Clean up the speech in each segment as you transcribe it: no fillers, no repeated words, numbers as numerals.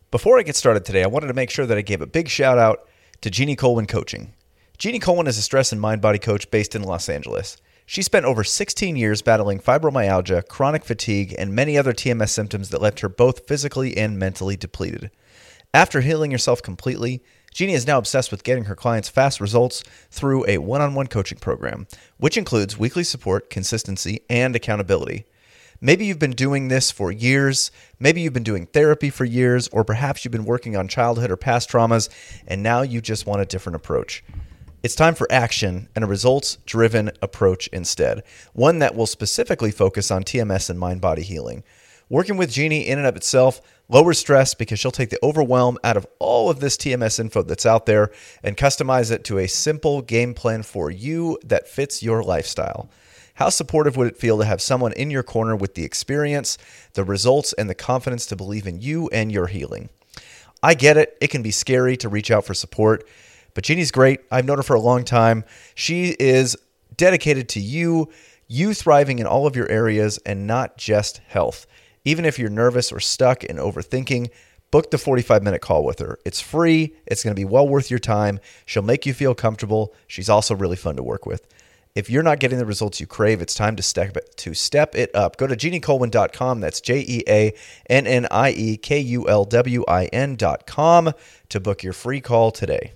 Before I get started today, I wanted to make sure that I gave a big shout out to Jeannie Colwin Coaching. Jeannie Colwin is a stress and mind-body coach based in Los Angeles. She spent over 16 years battling fibromyalgia, chronic fatigue, and many other TMS symptoms that left her both physically and mentally depleted. After healing herself completely, Jeannie is now obsessed with getting her clients fast results through a one-on-one coaching program, which includes weekly support, consistency, and accountability. Maybe you've been doing this for years, maybe you've been doing therapy for years, or perhaps you've been working on childhood or past traumas, and now you just want a different approach. It's time for action and a results-driven approach instead, one that will specifically focus on TMS and mind-body healing. Working with Jeannie in and of itself lowers stress because she'll take the overwhelm out of all of this TMS info that's out there and customize it to a simple game plan for you that fits your lifestyle. How supportive would it feel to have someone in your corner with the experience, the results, and the confidence to believe in you and your healing? I get it. It can be scary to reach out for support, but Jeannie's great. I've known her for a long time. She is dedicated to you thriving in all of your areas and not just health. Even if you're nervous or stuck and overthinking, book the 45-minute call with her. It's free. It's going to be well worth your time. She'll make you feel comfortable. She's also really fun to work with. If you're not getting the results you crave, it's time to step it up. Go to JeannieColwin.com. That's JeannieKulwin.com to book your free call today.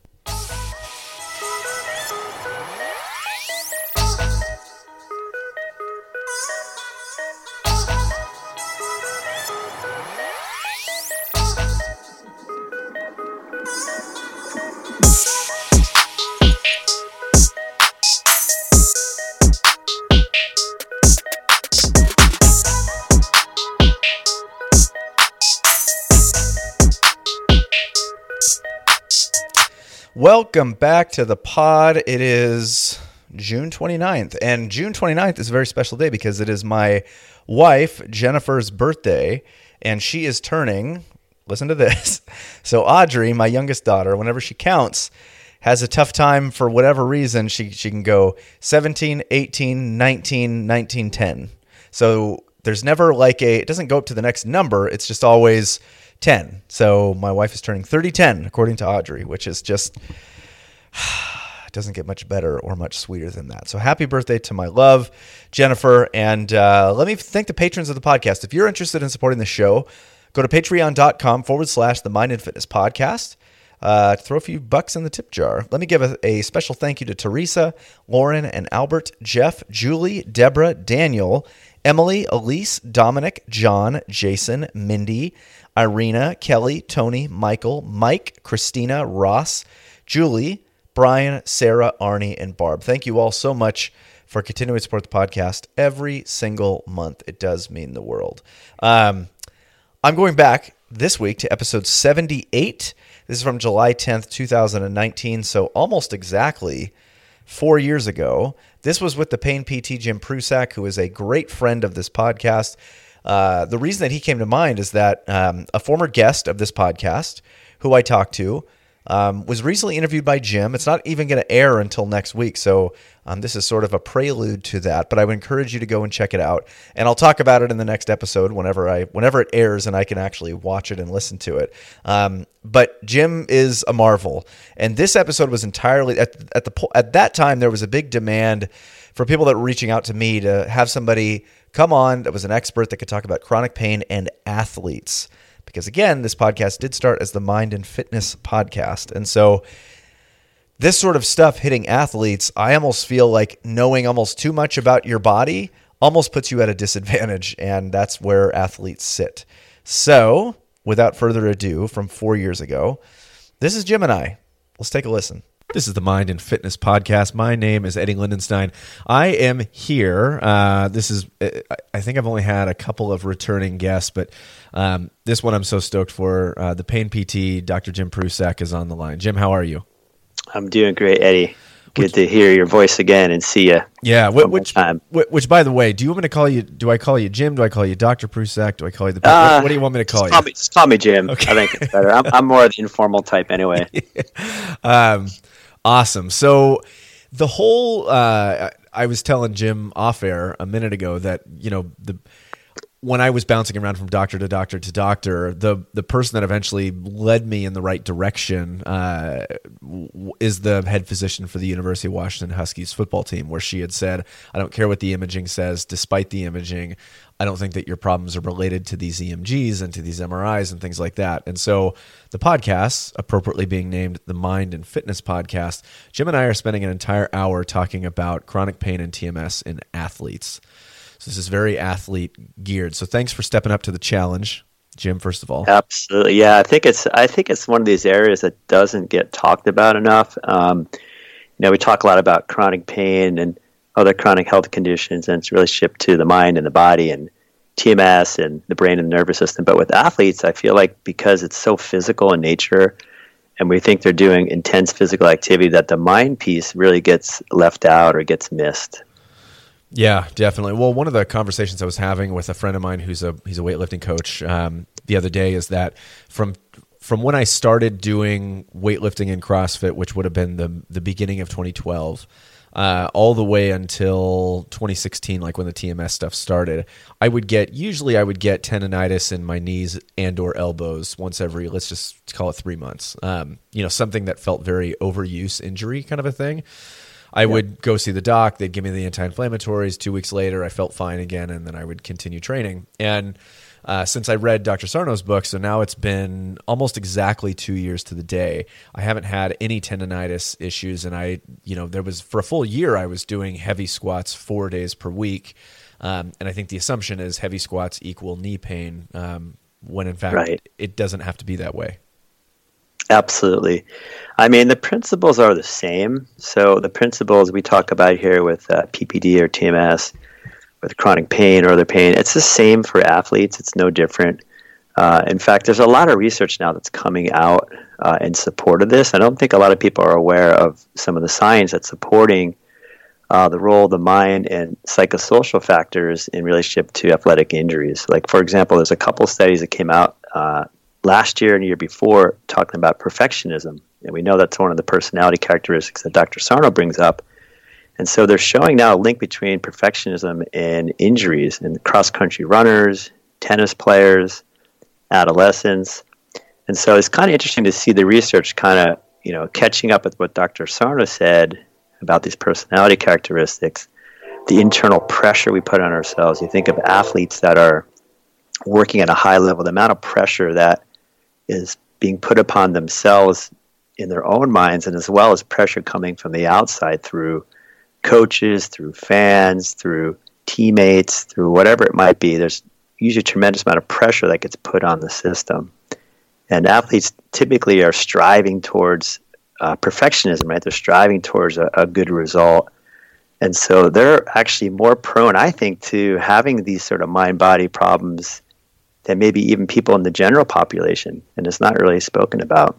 Welcome back to the pod. It is June 29th, and June 29th is a very special day because it is my wife, Jennifer's birthday, and she is turning, listen to this, so Audrey, my youngest daughter, whenever she counts, has a tough time for whatever reason. She can go 17, 18, 19, 19, 10. So there's never it doesn't go up to the next number. It's just always 10. So my wife is turning 30-10, according to Audrey, which is just, doesn't get much better or much sweeter than that. So happy birthday to my love, Jennifer. And let me thank the patrons of the podcast. If you're interested in supporting the show, go to patreon.com/the Mind and Fitness Podcast. Throw a few bucks in the tip jar. Let me give a special thank you to Teresa, Lauren, and Albert, Jeff, Julie, Deborah, Daniel, Emily, Elise, Dominic, John, Jason, Mindy, Irina, Kelly, Tony, Michael, Mike, Christina, Ross, Julie, Brian, Sarah, Arnie, and Barb. Thank you all so much for continuing to support the podcast every single month. It does mean the world. I'm going back this week to episode 78. This is from July 10th, 2019, so almost exactly 4 years ago. This was with the Pain PT Jim Prusak, who is a great friend of this podcast. The reason that he came to mind is that a former guest of this podcast, who I talked to, was recently interviewed by Jim. It's not even going to air until next week, so this is sort of a prelude to that, but I would encourage you to go and check it out, and I'll talk about it in the next episode whenever it airs and I can actually watch it and listen to it. But Jim is a marvel, and this episode was entirely, at that time, there was a big demand for people that were reaching out to me to have somebody come on that was an expert that could talk about chronic pain and athletes. Because again, this podcast did start as the Mind and Fitness Podcast. And so this sort of stuff hitting athletes, I almost feel like knowing almost too much about your body almost puts you at a disadvantage. And that's where athletes sit. So without further ado, from 4 years ago, this is Jim and I. Let's take a listen. This is the Mind and Fitness Podcast. My name is Eddie Lindenstein. I am here. I think I've only had a couple of returning guests, but this one I'm so stoked for. The Pain PT, Dr. Jim Prusak, is on the line. Jim, how are you? I'm doing great, Eddie. Good to hear your voice again and see you. Yeah. Which, by the way, do you want me to call you? Do I call you Jim? Do I call you Dr. Prusak? Do I call you what do you want me to call you? Just call me Jim. Okay. I think it's better. I'm more the informal type anyway. Awesome. So the whole, I was telling Jim off air a minute ago that, when I was bouncing around from doctor to doctor to doctor, the person that eventually led me in the right direction is the head physician for the University of Washington Huskies football team, where she had said, I don't care what the imaging says, despite the imaging, I don't think that your problems are related to these EMGs and to these MRIs and things like that. And so the podcast, appropriately being named the Mind and Fitness Podcast, Jim and I are spending an entire hour talking about chronic pain and TMS in athletes. So this is very athlete geared. So thanks for stepping up to the challenge, Jim, first of all. Absolutely. Yeah, I think it's one of these areas that doesn't get talked about enough. We talk a lot about chronic pain and other chronic health conditions and its relationship to the mind and the body and TMS and the brain and the nervous system. But with athletes, I feel like because it's so physical in nature and we think they're doing intense physical activity, that the mind piece really gets left out or gets missed. Yeah, definitely. Well, one of the conversations I was having with a friend of mine he's a weightlifting coach the other day is that from when I started doing weightlifting and CrossFit, which would have been the beginning of 2012, all the way until 2016, like when the TMS stuff started, I would get tendonitis in my knees and or elbows once every, let's just call it 3 months. Something that felt very overuse injury kind of a thing. I would go see the doc. They'd give me the anti-inflammatories. 2 weeks later, I felt fine again, and then I would continue training. And since I read Dr. Sarno's book, so now it's been almost exactly 2 years to the day, I haven't had any tendonitis issues. And there was, for a full year, I was doing heavy squats 4 days per week. And I think the assumption is heavy squats equal knee pain, when in fact it doesn't have to be that way. Absolutely. I mean, the principles are the same. So the principles we talk about here with PPD or TMS, with chronic pain or other pain, it's the same for athletes. It's no different. In fact, there's a lot of research now that's coming out in support of this. I don't think a lot of people are aware of some of the science that's supporting the role of the mind and psychosocial factors in relationship to athletic injuries. Like, for example, there's a couple studies that came out last year and the year before talking about perfectionism. And we know that's one of the personality characteristics that Dr. Sarno brings up. And so they're showing now a link between perfectionism and injuries in cross-country runners, tennis players, adolescents. And so it's kind of interesting to see the research kind of, catching up with what Dr. Sarno said about these personality characteristics, the internal pressure we put on ourselves. You think of athletes that are working at a high level, the amount of pressure that is being put upon themselves in their own minds, and as well as pressure coming from the outside through coaches, through fans, through teammates, through whatever it might be. There's usually a tremendous amount of pressure that gets put on the system. And athletes typically are striving towards perfectionism, right? They're striving towards a good result. And so they're actually more prone, I think, to having these sort of mind-body problems than maybe even people in the general population. And it's not really spoken about.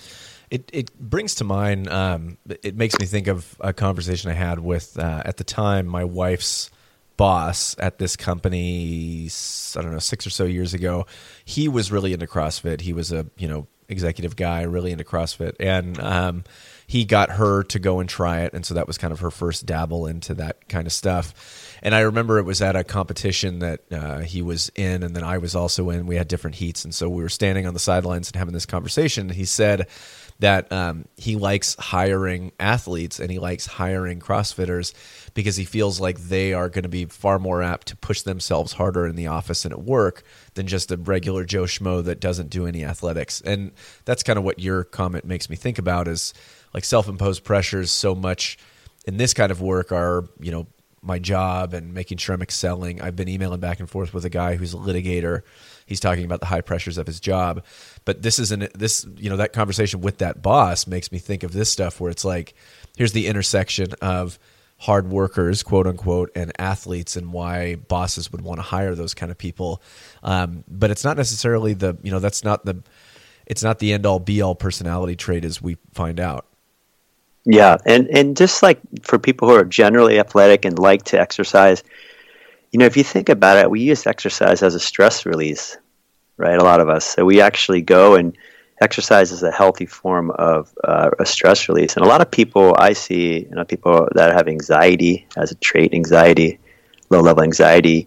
It brings to mind, it makes me think of a conversation I had with, at the time, my wife's boss at this company, 6 or so years ago. He was really into CrossFit. He was a, executive guy, really into CrossFit. And he got her to go and try it. And so that was kind of her first dabble into that kind of stuff. And I remember it was at a competition that he was in, and then I was also in. We had different heats. And so we were standing on the sidelines and having this conversation. And he said that he likes hiring athletes and he likes hiring CrossFitters because he feels like they are going to be far more apt to push themselves harder in the office and at work than just a regular Joe Schmo that doesn't do any athletics. And that's kind of what your comment makes me think about, is like self-imposed pressures so much in this kind of work are, my job and making sure I'm excelling. I've been emailing back and forth with a guy who's a litigator. He's talking about the high pressures of his job. But that conversation with that boss makes me think of this stuff where it's like, here's the intersection of hard workers, quote unquote, and athletes, and why bosses would want to hire those kind of people. But it's not necessarily it's not the end all be all personality trait as we find out. Yeah, and just like for people who are generally athletic and like to exercise, if you think about it, we use exercise as a stress release, right? A lot of us. So we actually go and exercise is a healthy form of a stress release. And a lot of people I see, people that have anxiety as a trait, low-level anxiety,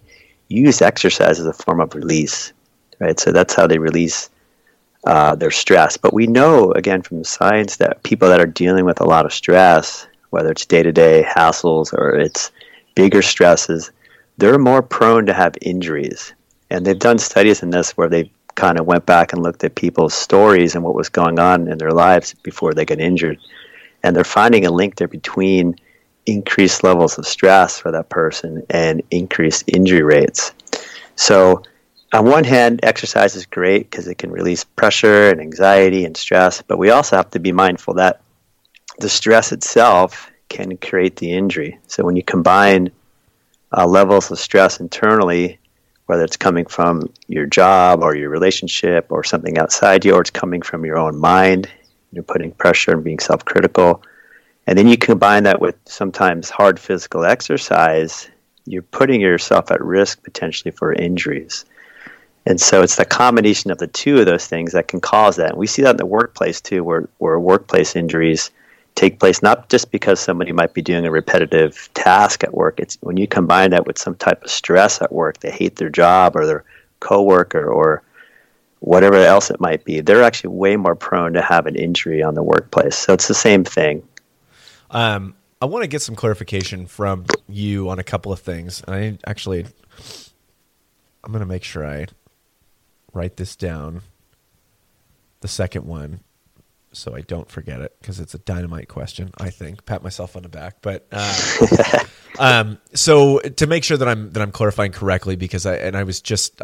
use exercise as a form of release, right? So that's how they release their stress. But we know, again, from the science that people that are dealing with a lot of stress, whether it's day-to-day hassles or it's bigger stresses, they're more prone to have injuries. And they've done studies in this where they kind of went back and looked at people's stories and what was going on in their lives before they got injured. And they're finding a link there between increased levels of stress for that person and increased injury rates. So on one hand, exercise is great because it can release pressure and anxiety and stress, but we also have to be mindful that the stress itself can create the injury. So when you combine levels of stress internally, whether it's coming from your job or your relationship or something outside you, or it's coming from your own mind, you're putting pressure and being self-critical, and then you combine that with sometimes hard physical exercise, you're putting yourself at risk potentially for injuries. And so it's the combination of the two of those things that can cause that. And we see that in the workplace too, where workplace injuries take place not just because somebody might be doing a repetitive task at work. It's when you combine that with some type of stress at work, they hate their job or their coworker or whatever else it might be, they're actually way more prone to have an injury on the workplace. So it's the same thing. I want to get some clarification from you on a couple of things. And I'm going to make sure I write this down, the second one, so I don't forget it, because it's a dynamite question, I think. Pat myself on the back. But so to make sure that I'm clarifying correctly, because I was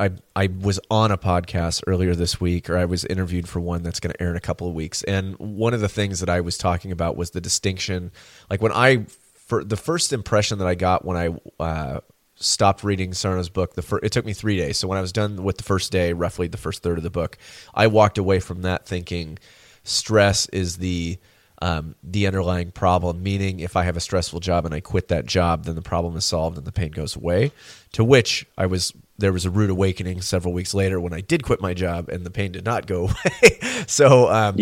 on a podcast earlier this week, or I was interviewed for one that's going to air in a couple of weeks, and one of the things that I was talking about was the distinction. Like for the first impression that I got when I stopped reading Sarno's book, it took me 3 days. So when I was done with the first day, roughly the first third of the book, I walked away from that thinking stress is the underlying problem, meaning if I have a stressful job and I quit that job, then the problem is solved and the pain goes away. To which there was a rude awakening several weeks later when I did quit my job and the pain did not go away. So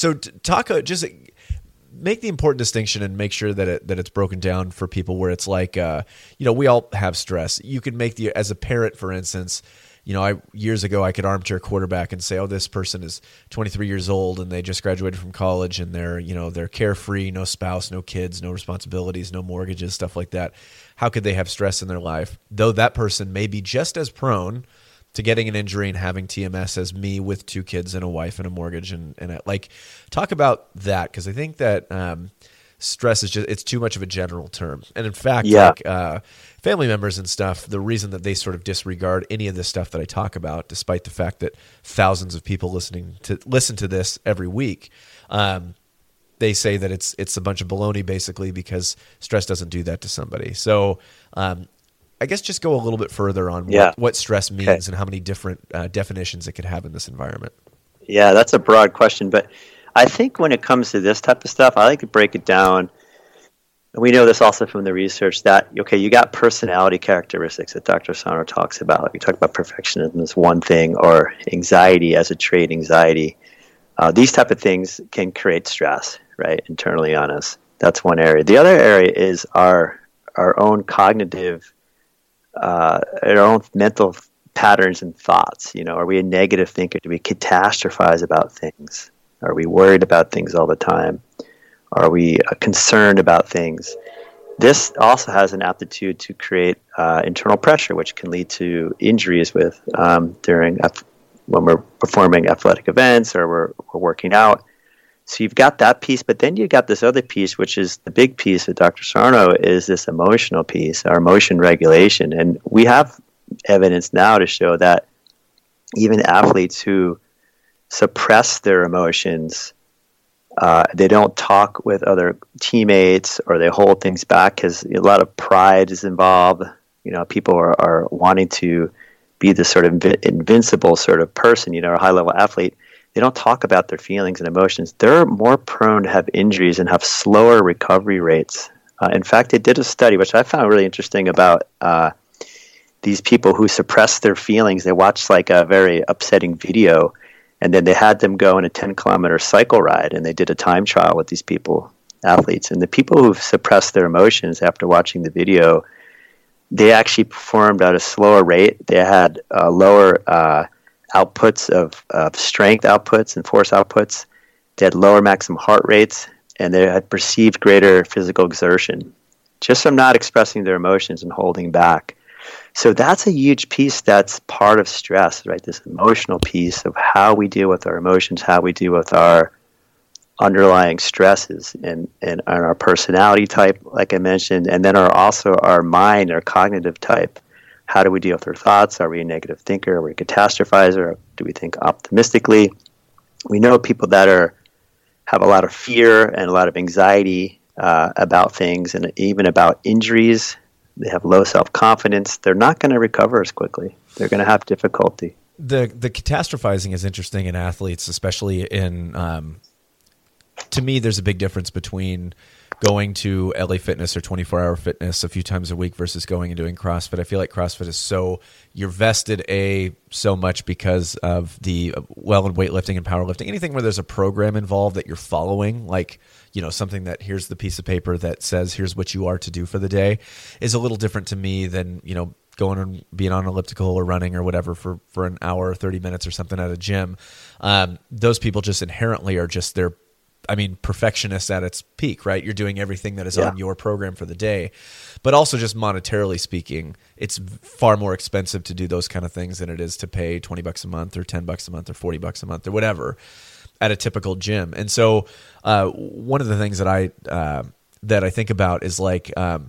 just make the important distinction and make sure that it's broken down for people, where it's like, we all have stress. You can make as a parent, for instance, years ago I could armchair quarterback and say, oh, this person is 23 years old and they just graduated from college and they're carefree, no spouse, no kids, no responsibilities, no mortgages, stuff like that. How could they have stress in their life? Though that person may be just as prone to getting an injury and having TMS as me with 2 kids and a wife and a mortgage and talk about that, because I think that stress is it's too much of a general term. And in fact, family members and stuff, the reason that they sort of disregard any of this stuff that I talk about, despite the fact that thousands of people listen to this every week, they say that it's a bunch of baloney, basically, because stress doesn't do that to somebody. So I guess just go a little bit further on what stress means and how many different definitions it could have in this environment. Yeah, that's a broad question, but I think when it comes to this type of stuff, I like to break it down. We know this also from the research that, you got personality characteristics that Dr. Sarno talks about. You talk about perfectionism as one thing, or anxiety as a trait, anxiety. These type of things can create stress, right, internally on us. That's one area. The other area is our own cognitive, our own mental patterns and thoughts. Are we a negative thinker? Do we catastrophize about things? Are we worried about things all the time? Are we concerned about things? This also has an aptitude to create internal pressure, which can lead to injuries when we're performing athletic events or we're working out. So you've got that piece, but then you've got this other piece, which is the big piece with Dr. Sarno, is this emotional piece, our emotion regulation. And we have evidence now to show that even athletes who suppress their emotions, they don't talk with other teammates, or they hold things back because a lot of pride is involved. People are wanting to be this sort of invincible sort of person, a high-level athlete. They don't talk about their feelings and emotions. They're more prone to have injuries and have slower recovery rates. In fact, they did a study, which I found really interesting, about these people who suppress their feelings. They watched like a very upsetting video, and then they had them go on a 10-kilometer cycle ride, and they did a time trial with these people, athletes. And the people who suppressed their emotions after watching the video, they actually performed at a slower rate. They had lower outputs of strength outputs and force outputs. They had lower maximum heart rates, and they had perceived greater physical exertion just from not expressing their emotions and holding back. So that's a huge piece that's part of stress, right? This emotional piece of how we deal with our emotions, how we deal with our underlying stresses and our personality type, like I mentioned, and then also our mind, our cognitive type. How do we deal with our thoughts? Are we a negative thinker? Are we a catastrophizer? Do we think optimistically? We know people that have a lot of fear and a lot of anxiety about things and even about injuries. They have low self-confidence. They're not going to recover as quickly. They're going to have difficulty. The catastrophizing is interesting in athletes, especially in to me, there's a big difference between going to LA Fitness or 24 Hour Fitness a few times a week versus going and doing CrossFit. I feel like CrossFit is you're vested so much because of the in weightlifting and powerlifting, anything where there's a program involved that you're following, like, something that here's the piece of paper that says here's what you are to do for the day, is a little different to me than, going and being on an elliptical or running or whatever for an hour or 30 minutes or something at a gym. Those people just inherently are just perfectionists at its peak, right? You're doing everything that is on your program for the day. But also just monetarily speaking, it's far more expensive to do those kind of things than it is to pay $20 a month or $10 a month or $40 a month or whatever at a typical gym. And so one of the things that I think about is like I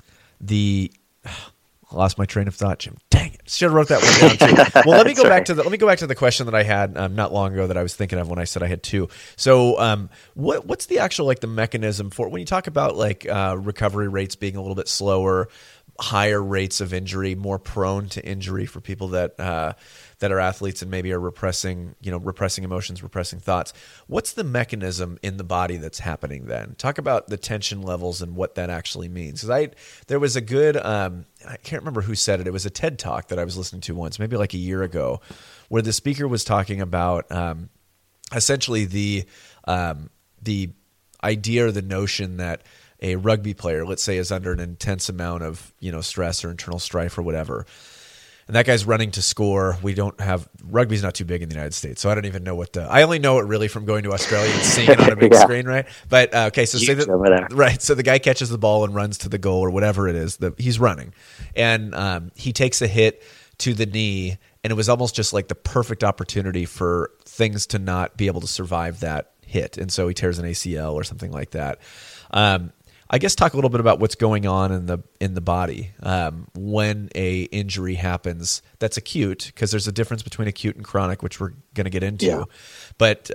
lost my train of thought, Jim. Dang it! Should have wrote that one down too. Well, let me go back to the question that I had not long ago that I was thinking of when I said I had two. So, what's the actual the mechanism for when you talk about recovery rates being a little bit slower, higher rates of injury, more prone to injury for people that are athletes and maybe are repressing emotions, repressing thoughts. What's the mechanism in the body that's happening then? Talk about the tension levels and what that actually means. Because there was a good, I can't remember who said it. It was a TED Talk that I was listening to once, maybe like a year ago, where the speaker was talking about essentially the idea or the notion that a rugby player, let's say, is under an intense amount of stress or internal strife or whatever, and that guy's running to score. Rugby's not too big in the United States, so I don't even know I only know it really from going to Australia and seeing it on a big screen, right? But okay, so say that, right? So the guy catches the ball and runs to the goal or whatever it is. He's running, and he takes a hit to the knee, and it was almost just like the perfect opportunity for things to not be able to survive that hit, and so he tears an ACL or something like that. I guess talk a little bit about what's going on in the body when a injury happens that's acute, because there's a difference between acute and chronic, which we're going to get into. Yeah. But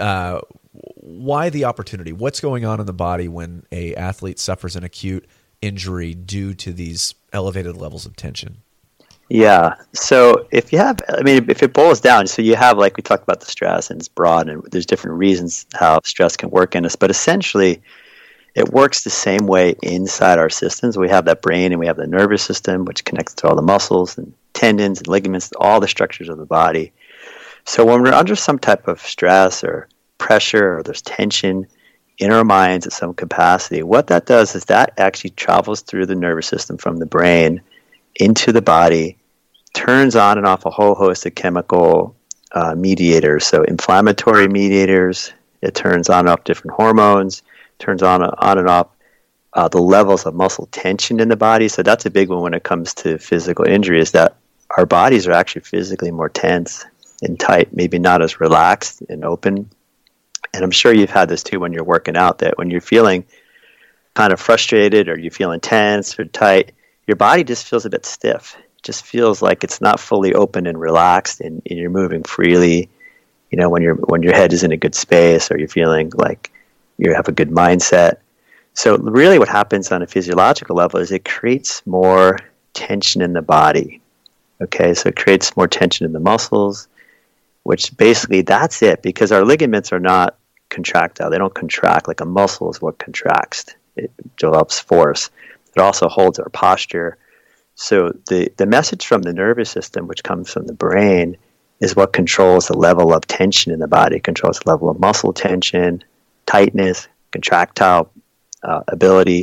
why the opportunity? What's going on in the body when a athlete suffers an acute injury due to these elevated levels of tension? Yeah. So if it boils down, so you have, like we talked about, the stress, and it's broad, and there's different reasons how stress can work in us, but essentially it works the same way inside our systems. We have that brain and we have the nervous system, which connects to all the muscles and tendons and ligaments, all the structures of the body. So when we're under some type of stress or pressure or there's tension in our minds at some capacity, what that does is that actually travels through the nervous system from the brain into the body, turns on and off a whole host of chemical mediators. So inflammatory mediators, it turns on and off different hormones, turns on and off the levels of muscle tension in the body. So that's a big one when it comes to physical injury, is that our bodies are actually physically more tense and tight, maybe not as relaxed and open. And I'm sure you've had this too when you're working out, that when you're feeling kind of frustrated or you're feeling tense or tight, your body just feels a bit stiff. It just feels like it's not fully open and relaxed, and you're moving freely. When your head is in a good space, or you're feeling like you have a good mindset. So really what happens on a physiological level is it creates more tension in the body. Okay, so it creates more tension in the muscles, which basically that's it, because our ligaments are not contractile. They don't contract. Like a muscle is what contracts. It develops force. It also holds our posture. So the message from the nervous system, which comes from the brain, is what controls the level of tension in the body. It controls the level of muscle tension, tightness, contractile ability,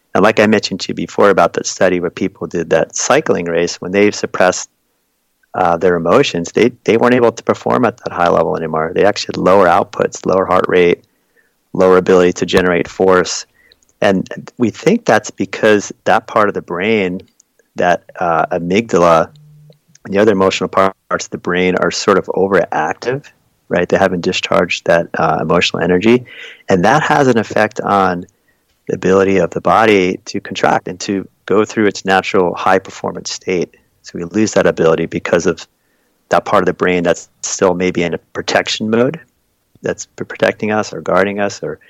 And like I mentioned to you before about that study where people did that cycling race, when they suppressed their emotions, they weren't able to perform at that high level anymore. They actually had lower outputs, lower heart rate, lower ability to generate force. And we think that's because that part of the brain, that amygdala, and the other emotional parts of the brain are sort of overactive, right? They haven't discharged that emotional energy. And that has an effect on the ability of the body to contract and to go through its natural high performance state. So we lose that ability because of that part of the brain that's still maybe in a protection mode, that's protecting us or guarding us, or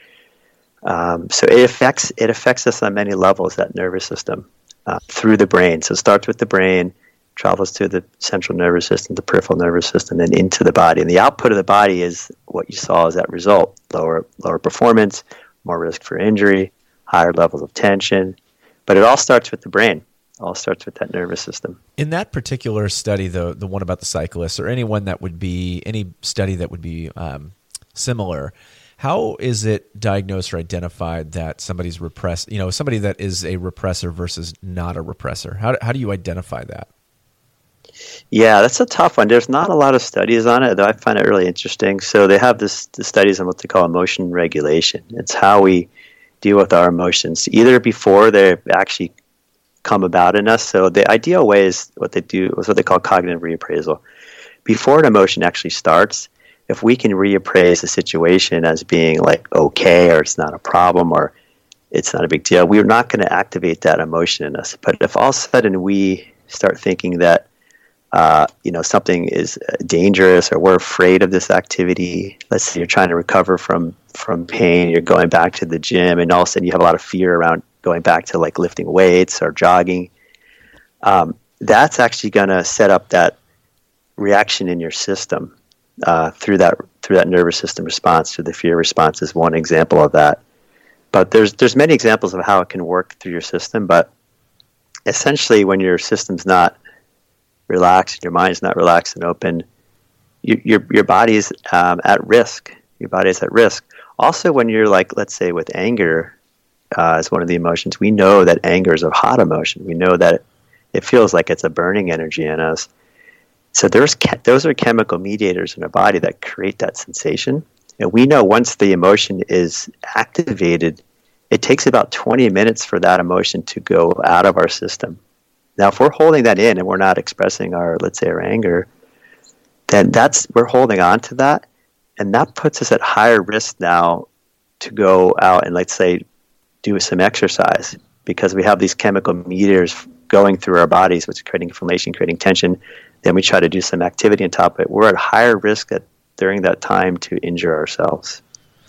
so it affects us on many levels, that nervous system, through the brain. So it starts with the brain, travels to the central nervous system, the peripheral nervous system, and into the body. And the output of the body is what you saw as that result: lower performance, more risk for injury, higher levels of tension. But it all starts with the brain. It all starts with that nervous system. In that particular study, though, the one about the cyclists, or any study that would be similar, how is it diagnosed or identified that somebody's repressed? Somebody that is a repressor versus not a repressor. How do you identify that? Yeah, that's a tough one. There's not a lot of studies on it, though I find it really interesting. So they have the studies on what they call emotion regulation. It's how we deal with our emotions, either before they actually come about in us. So the ideal way is what they call cognitive reappraisal. Before an emotion actually starts, if we can reappraise the situation as being like okay, or it's not a problem, or it's not a big deal, we're not going to activate that emotion in us. But if all of a sudden we start thinking that something is dangerous, or we're afraid of this activity, let's say you're trying to recover from pain, you're going back to the gym, and all of a sudden you have a lot of fear around going back to like lifting weights or jogging, that's actually going to set up that reaction in your system through that nervous system response. Through the fear response is one example of that. But there's many examples of how it can work through your system. But essentially, when your system's not relaxed, your mind's not relaxed and open, your body is at risk. Your body is at risk. Also, when you're like, let's say with anger as one of the emotions, we know that anger is a hot emotion. We know that it feels like it's a burning energy in us. So those are chemical mediators in our body that create that sensation. And we know once the emotion is activated, it takes about 20 minutes for that emotion to go out of our system. Now, if we're holding that in and we're not expressing our anger, then we're holding on to that, and that puts us at higher risk now to go out and, let's say, do some exercise, because we have these chemical mediators going through our bodies, which is creating inflammation, creating tension. Then we try to do some activity on top of it. We're at higher risk during that time to injure ourselves.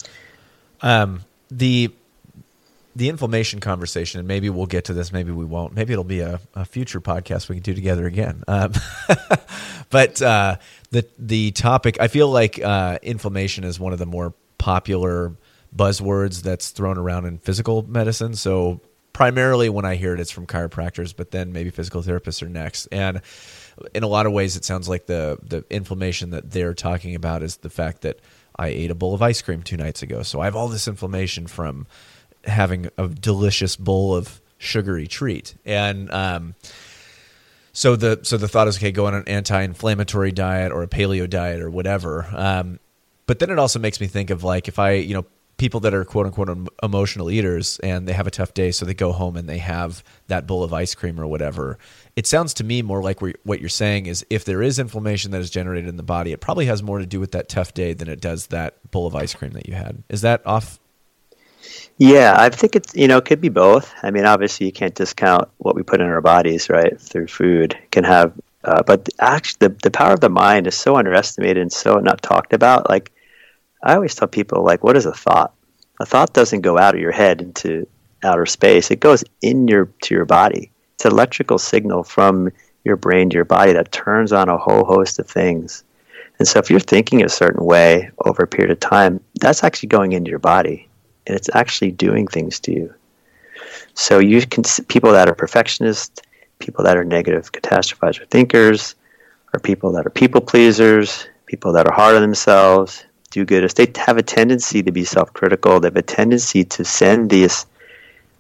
The inflammation conversation, and maybe we'll get to this, maybe we won't. Maybe it'll be a future podcast we can do together again. But the topic, I feel like inflammation is one of the more popular buzzwords that's thrown around in physical medicine. So primarily when I hear it, it's from chiropractors, but then maybe physical therapists are next. And in a lot of ways, it sounds like the inflammation that they're talking about is the fact that I ate a bowl of ice cream 2 nights ago. So I have all this inflammation from having a delicious bowl of sugary treat. And so the thought is, okay, go on an anti-inflammatory diet or a paleo diet or whatever. But then it also makes me think of like, if people that are quote unquote emotional eaters and they have a tough day, so they go home and they have that bowl of ice cream or whatever. It sounds to me more like what you're saying is, if there is inflammation that is generated in the body, it probably has more to do with that tough day than it does that bowl of ice cream that you had. Is that off? Yeah, I think it's, it could be both. I mean, obviously you can't discount what we put in our bodies, right, through food. Can have, but actually the power of the mind is so underestimated and so not talked about. Like, I always tell people, like, what is a thought? A thought doesn't go out of your head into outer space. It goes to your body. It's an electrical signal from your brain to your body that turns on a whole host of things. And so if you're thinking a certain way over a period of time, that's actually going into your body, and it's actually doing things to you. So you can see people that are perfectionists, people that are negative catastrophizer thinkers, or people that are people pleasers, people that are hard on themselves, do-goodists. They have a tendency to be self-critical. They have a tendency to send these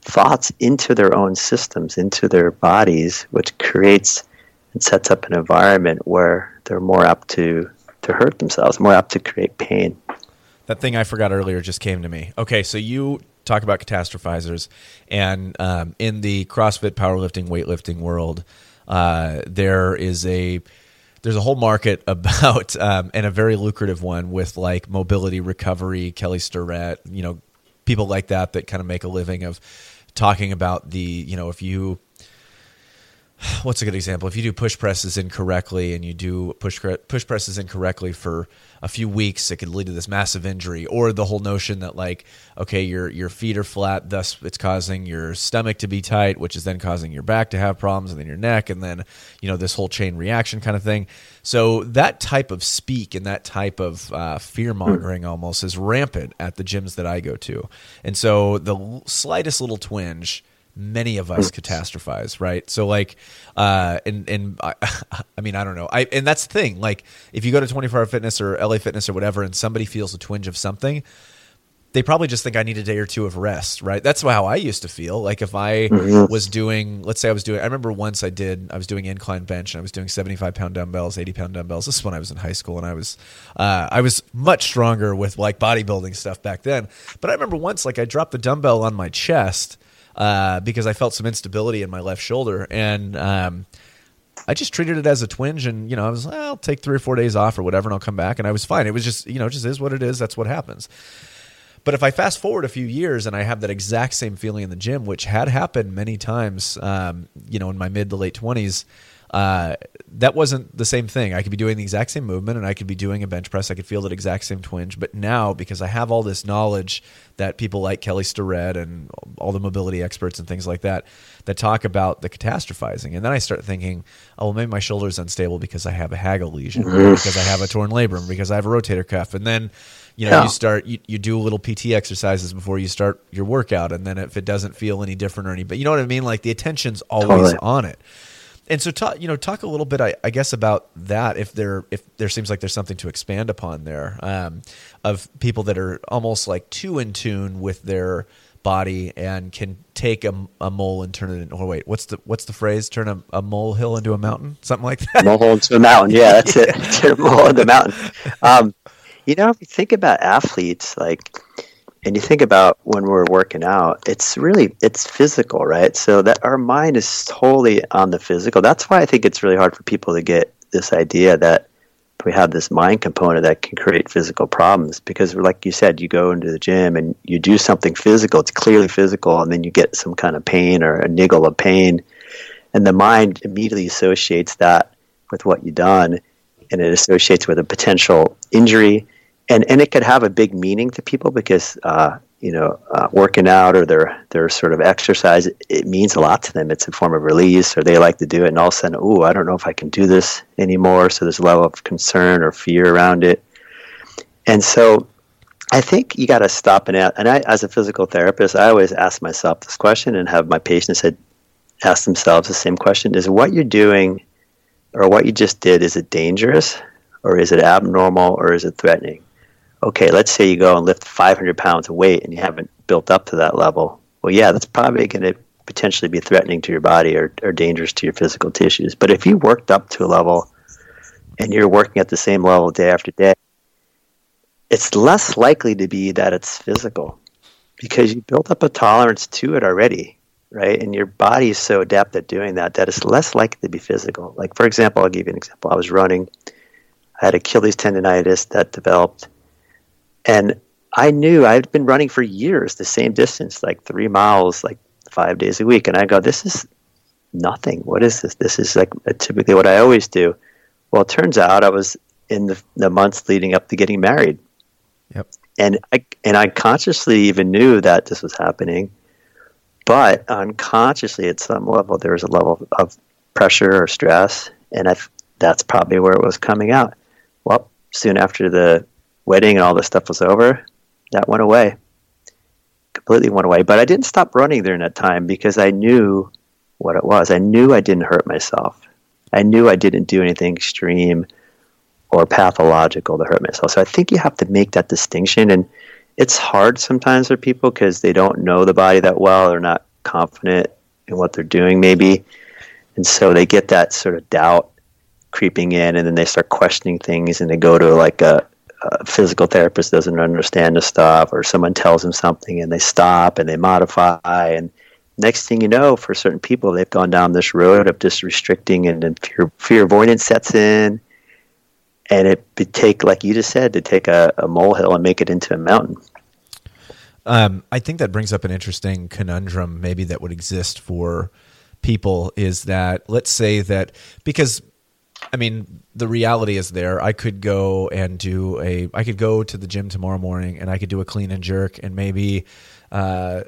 thoughts into their own systems, into their bodies, which creates and sets up an environment where they're more apt to hurt themselves, more apt to create pain. That thing I forgot earlier just came to me. Okay, so you talk about catastrophizers, and in the CrossFit, powerlifting, weightlifting world, there's a whole market about and a very lucrative one with like mobility recovery, Kelly Starrett, people like that kind of make a living of talking about if you, what's a good example? If you do push presses incorrectly and you do push presses incorrectly for a few weeks, it could lead to this massive injury. Or the whole notion that like, okay, your feet are flat, thus it's causing your stomach to be tight, which is then causing your back to have problems, and then your neck, and then this whole chain reaction kind of thing. So that type of speak and that type of fear mongering almost is rampant at the gyms that I go to. And so the slightest little twinge, many of us catastrophize, right? So like, I mean, I don't know. And that's the thing. Like if you go to 24 Hour Fitness or LA Fitness or whatever, and somebody feels a twinge of something, they probably just think I need a day or two of rest, right? That's how I used to feel. Like if I was doing, let's say I remember once I was doing incline bench and I was doing 75-pound dumbbells, 80-pound dumbbells. This is when I was in high school, and I was much stronger with like bodybuilding stuff back then. But I remember once, like I dropped the dumbbell on my chest, because I felt some instability in my left shoulder, and I just treated it as a twinge, and I was I'll take 3 or 4 days off or whatever, and I'll come back, and I was fine. It was just just is what it is. That's what happens. But if I fast forward a few years and I have that exact same feeling in the gym, which had happened many times, in my mid to late 20s, that wasn't the same thing. I could be doing the exact same movement and I could be doing a bench press. I could feel that exact same twinge. But now, because I have all this knowledge that people like Kelly Starrett and all the mobility experts and things like that talk about the catastrophizing. And then I start thinking, oh, well, maybe my shoulder's unstable because I have a Hagel lesion, or because I have a torn labrum, because I have a rotator cuff. And then, you do little PT exercises before you start your workout. And then if it doesn't feel any different or but you know what I mean? Like the attention's always on it. And so, talk a little bit, I guess, about that. If there seems like there's something to expand upon there, of people that are almost like too in tune with their body and can take a mole and turn it into. Oh wait, what's the phrase? Turn a molehill into a mountain, something like that. Molehill into a mountain, yeah, that's it. Turn a mole into a mountain. If you think about athletes, and you think about when we're working out, it's physical, right? So that our mind is totally on the physical. That's why I think it's really hard for people to get this idea that we have this mind component that can create physical problems. Because like you said, you go into the gym and you do something physical, it's clearly physical, and then you get some kind of pain or a niggle of pain, and the mind immediately associates that with what you've done, and it associates with a potential injury. And it could have a big meaning to people because, working out or their sort of exercise, it means a lot to them. It's a form of release, or they like to do it. And all of a sudden, I don't know if I can do this anymore. So there's a level of concern or fear around it. And so I think you got to stop and I, as a physical therapist, I always ask myself this question and have my patients ask themselves the same question. Is what you're doing or what you just did, is it dangerous, or is it abnormal, or is it threatening? Okay, let's say you go and lift 500 pounds of weight and you haven't built up to that level. Well, yeah, that's probably going to potentially be threatening to your body or dangerous to your physical tissues. But if you worked up to a level and you're working at the same level day after day, it's less likely to be that it's physical because you built up a tolerance to it already, right? And your body is so adept at doing that it's less likely to be physical. Like, for example, I'll give you an example. I was running. I had Achilles tendonitis that developed. And I knew I'd been running for years the same distance, like 3 miles, like 5 days a week. And I go, this is nothing. What is this? This is like typically what I always do. Well, it turns out I was in the months leading up to getting married. Yep. And I consciously even knew that this was happening. But unconsciously, at some level, there was a level of pressure or stress. And that's probably where it was coming out. Well, soon after the wedding and all this stuff was over, that went away. Completely went away. But I didn't stop running during that time because I knew what it was. I knew I didn't hurt myself. I knew I didn't do anything extreme or pathological to hurt myself. So I think you have to make that distinction. And it's hard sometimes for people because they don't know the body that well. They're not confident in what they're doing maybe. And so they get that sort of doubt creeping in, and then they start questioning things, and they go to like a physical therapist doesn't understand the stuff, or someone tells them something and they stop and they modify. And next thing you know, for certain people, they've gone down this road of just restricting, and then fear avoidance sets in. And it take, like you just said, to take a molehill and make it into a mountain. I think that brings up an interesting conundrum maybe that would exist for people, is that, let's say that, because I mean, the reality is there, I could go and I could go to the gym tomorrow morning and I could do a clean and jerk, and maybe my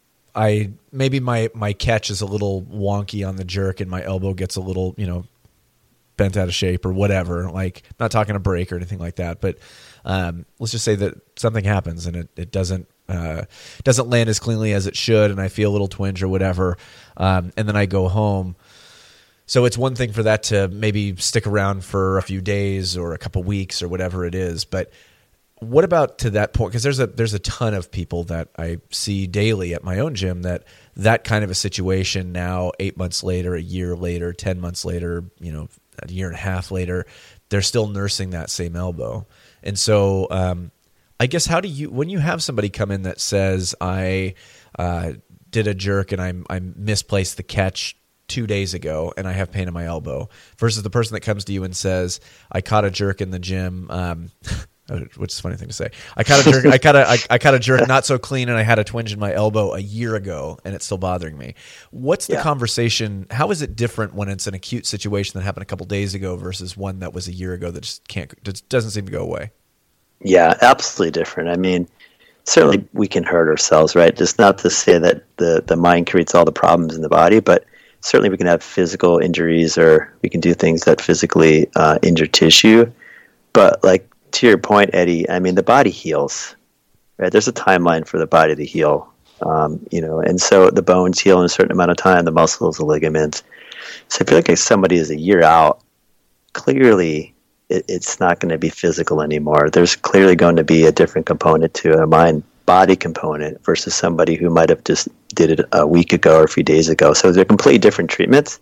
catch is a little wonky on the jerk and my elbow gets a little, bent out of shape or whatever. Like, not talking a break or anything like that, but let's just say that something happens and it doesn't land as cleanly as it should, and I feel a little twinge or whatever, and then I go home. So it's one thing for that to maybe stick around for a few days or a couple weeks or whatever it is, but what about to that point? Because there's a ton of people that I see daily at my own gym that kind of a situation now, 8 months later, a year later, 10 months later, a year and a half later, they're still nursing that same elbow. And so I guess when you have somebody come in that says, I did a jerk and I misplaced the catch 2 days ago and I have pain in my elbow, versus the person that comes to you and says, I caught a jerk in the gym, which is a funny thing to say. I caught a jerk. I caught a jerk not so clean, and I had a twinge in my elbow a year ago, and it's still bothering me. What's the conversation? How is it different when it's an acute situation that happened a couple days ago versus one that was a year ago that just doesn't seem to go away? Yeah, absolutely different. I mean, certainly we can hurt ourselves, right? Just not to say that the mind creates all the problems in the body, but certainly we can have physical injuries, or we can do things that physically injure tissue. But like, to your point, Eddie, I mean, the body heals, right? There's a timeline for the body to heal, and so the bones heal in a certain amount of time, the muscles, the ligaments. So if you look at somebody is a year out, clearly it's not going to be physical anymore. There's clearly going to be a different component to a mind-body component versus somebody who might have just did it a week ago or a few days ago. So they're completely different treatments.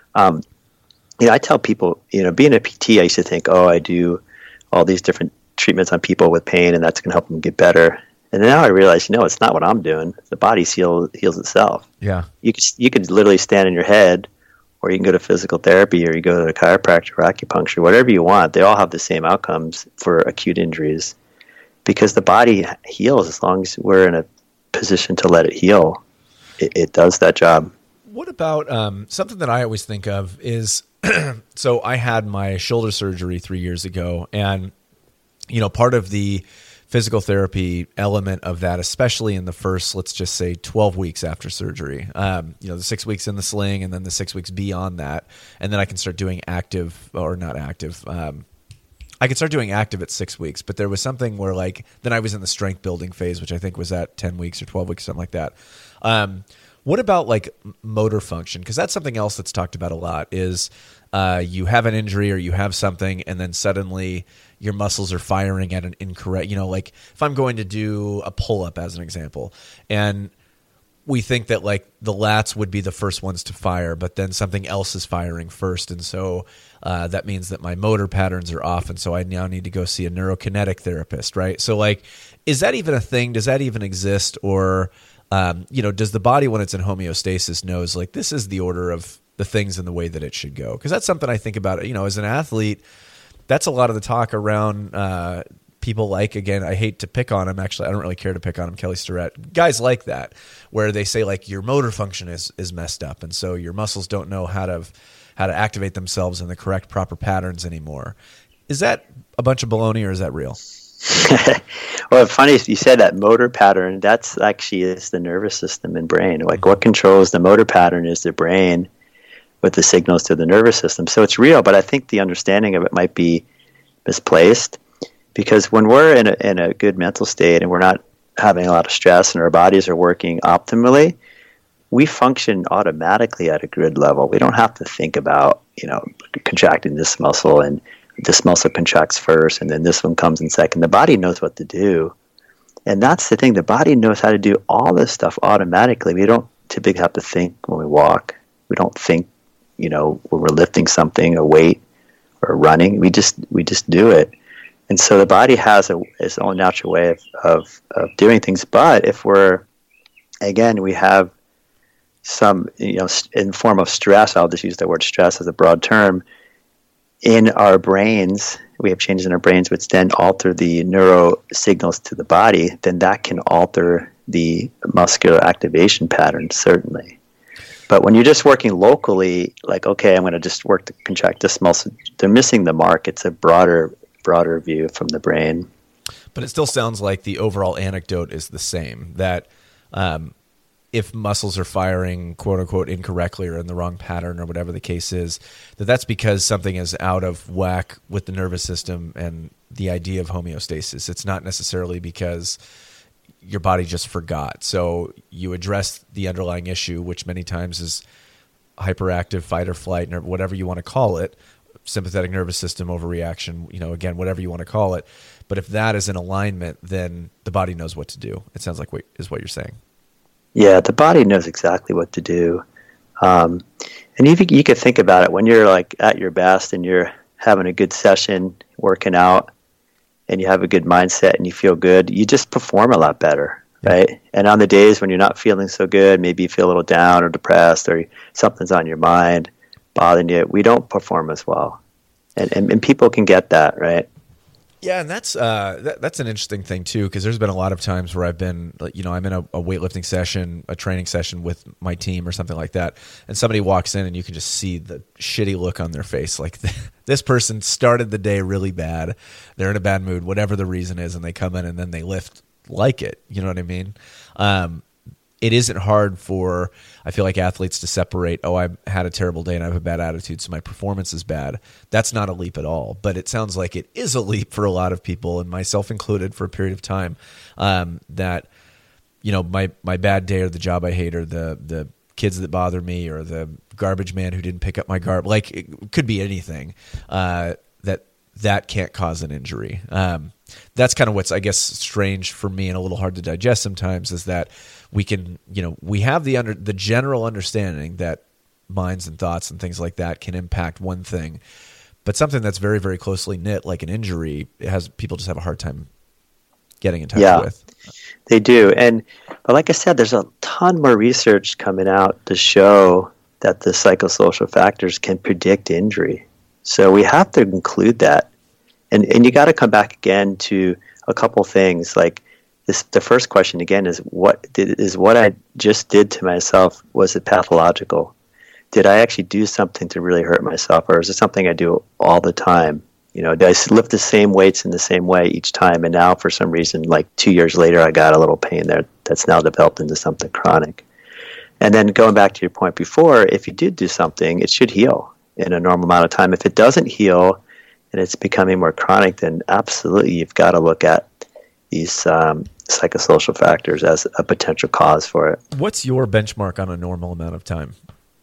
I tell people, being a PT, I used to think, I do all these different treatments on people with pain, and that's going to help them get better. And now I realize, it's not what I'm doing. The body heals itself. Yeah. You could literally stand in your head, or you can go to physical therapy, or you go to a chiropractor or acupuncture, whatever you want. They all have the same outcomes for acute injuries, because the body heals as long as we're in a position to let it heal. It does that job. What about something that I always think of is, so I had my shoulder surgery 3 years ago, and part of the physical therapy element of that, especially in the first, let's just say 12 weeks after surgery, the 6 weeks in the sling, and then the 6 weeks beyond that, and then I can start doing active, or not active. I could start doing active at 6 weeks, but there was something where then I was in the strength building phase, which I think was at 10 weeks or 12 weeks, something like that. What about motor function? Because that's something else that's talked about a lot, is you have an injury or you have something, and then suddenly your muscles are firing at an incorrect, if I'm going to do a pull-up as an example, and we think that the lats would be the first ones to fire, but then something else is firing first. And so that means that my motor patterns are off. And so I now need to go see a neurokinetic therapist, right? So is that even a thing? Does that even exist? Or, does the body, when it's in homeostasis, knows this is the order of the things in the way that it should go? Because that's something I think about, as an athlete. That's a lot of the talk around people again, I hate to pick on him. Actually, I don't really care to pick on him, Kelly Starrett. Guys like that, where they say your motor function is messed up, and so your muscles don't know how to activate themselves in the correct, proper patterns anymore. Is that a bunch of baloney, or is that real? Well, funny you said that motor pattern. That's actually is the nervous system and brain. What controls the motor pattern is the brain, with the signals to the nervous system. So it's real, but I think the understanding of it might be misplaced, because when we're in a good mental state and we're not having a lot of stress and our bodies are working optimally, we function automatically at a grid level. We don't have to think about, contracting this muscle, and this muscle contracts first and then this one comes in second. The body knows what to do. And that's the thing. The body knows how to do all this stuff automatically. We don't typically have to think when we walk. We don't think, when we're lifting something, a weight or running. We just do it. And so the body has its own natural way of doing things. But if we have some, in form of stress, I'll just use the word stress as a broad term, in our brains, we have changes in our brains which then alter the neuro signals to the body, then that can alter the muscular activation pattern, certainly. But when you're just working locally, like, okay, I'm going to just work to contract this muscle, they're missing the mark. It's a broader view from the brain. But it still sounds like the overall anecdote is the same, that if muscles are firing, quote unquote, incorrectly or in the wrong pattern or whatever the case is, that's because something is out of whack with the nervous system and the idea of homeostasis. It's not necessarily because your body just forgot. So you address the underlying issue, which many times is hyperactive fight or flight, or whatever you want to call it, sympathetic nervous system overreaction, again, whatever you want to call it. But if that is in alignment, then the body knows what to do. It sounds like is what you're saying. Yeah, the body knows exactly what to do. And you could think about it when you're like at your best and you're having a good session, working out, and you have a good mindset and you feel good, you just perform a lot better, right? And on the days when you're not feeling so good, maybe you feel a little down or depressed or something's on your mind bothering you, we don't perform as well. And people can get that, right? Yeah, and that's an interesting thing too, because there's been a lot of times where I've been, I'm in a weightlifting session, a training session with my team or something like that, and somebody walks in and you can just see the shitty look on their face, like this person started the day really bad, they're in a bad mood, whatever the reason is, and they come in and then they lift like it. You know what I mean? It isn't hard for, I feel like, athletes to separate, I had a terrible day and I have a bad attitude, so my performance is bad. That's not a leap at all. But it sounds like it is a leap for a lot of people, and myself included, for a period of time, that, my bad day or the job I hate or the kids that bother me or the garbage man who didn't pick up my garbage, like, it could be anything, that can't cause an injury. That's kind of what's, I guess, strange for me and a little hard to digest sometimes, is that we can, we have the general understanding that minds and thoughts and things like that can impact one thing, but something that's very, very closely knit, like an injury, people just have a hard time getting in touch with. They do. But like I said, there's a ton more research coming out to show that the psychosocial factors can predict injury. So we have to include that. And you got to come back again to a couple things. Like the first question again is what I just did to myself, was it pathological? Did I actually do something to really hurt myself, or is it something I do all the time? Did I lift the same weights in the same way each time, and now for some reason, like 2 years later, I got a little pain there that's now developed into something chronic. And then going back to your point before, if you did do something, it should heal in a normal amount of time. If it doesn't heal and it's becoming more chronic, then absolutely you've got to look at these psychosocial factors as a potential cause for it. What's your benchmark on a normal amount of time?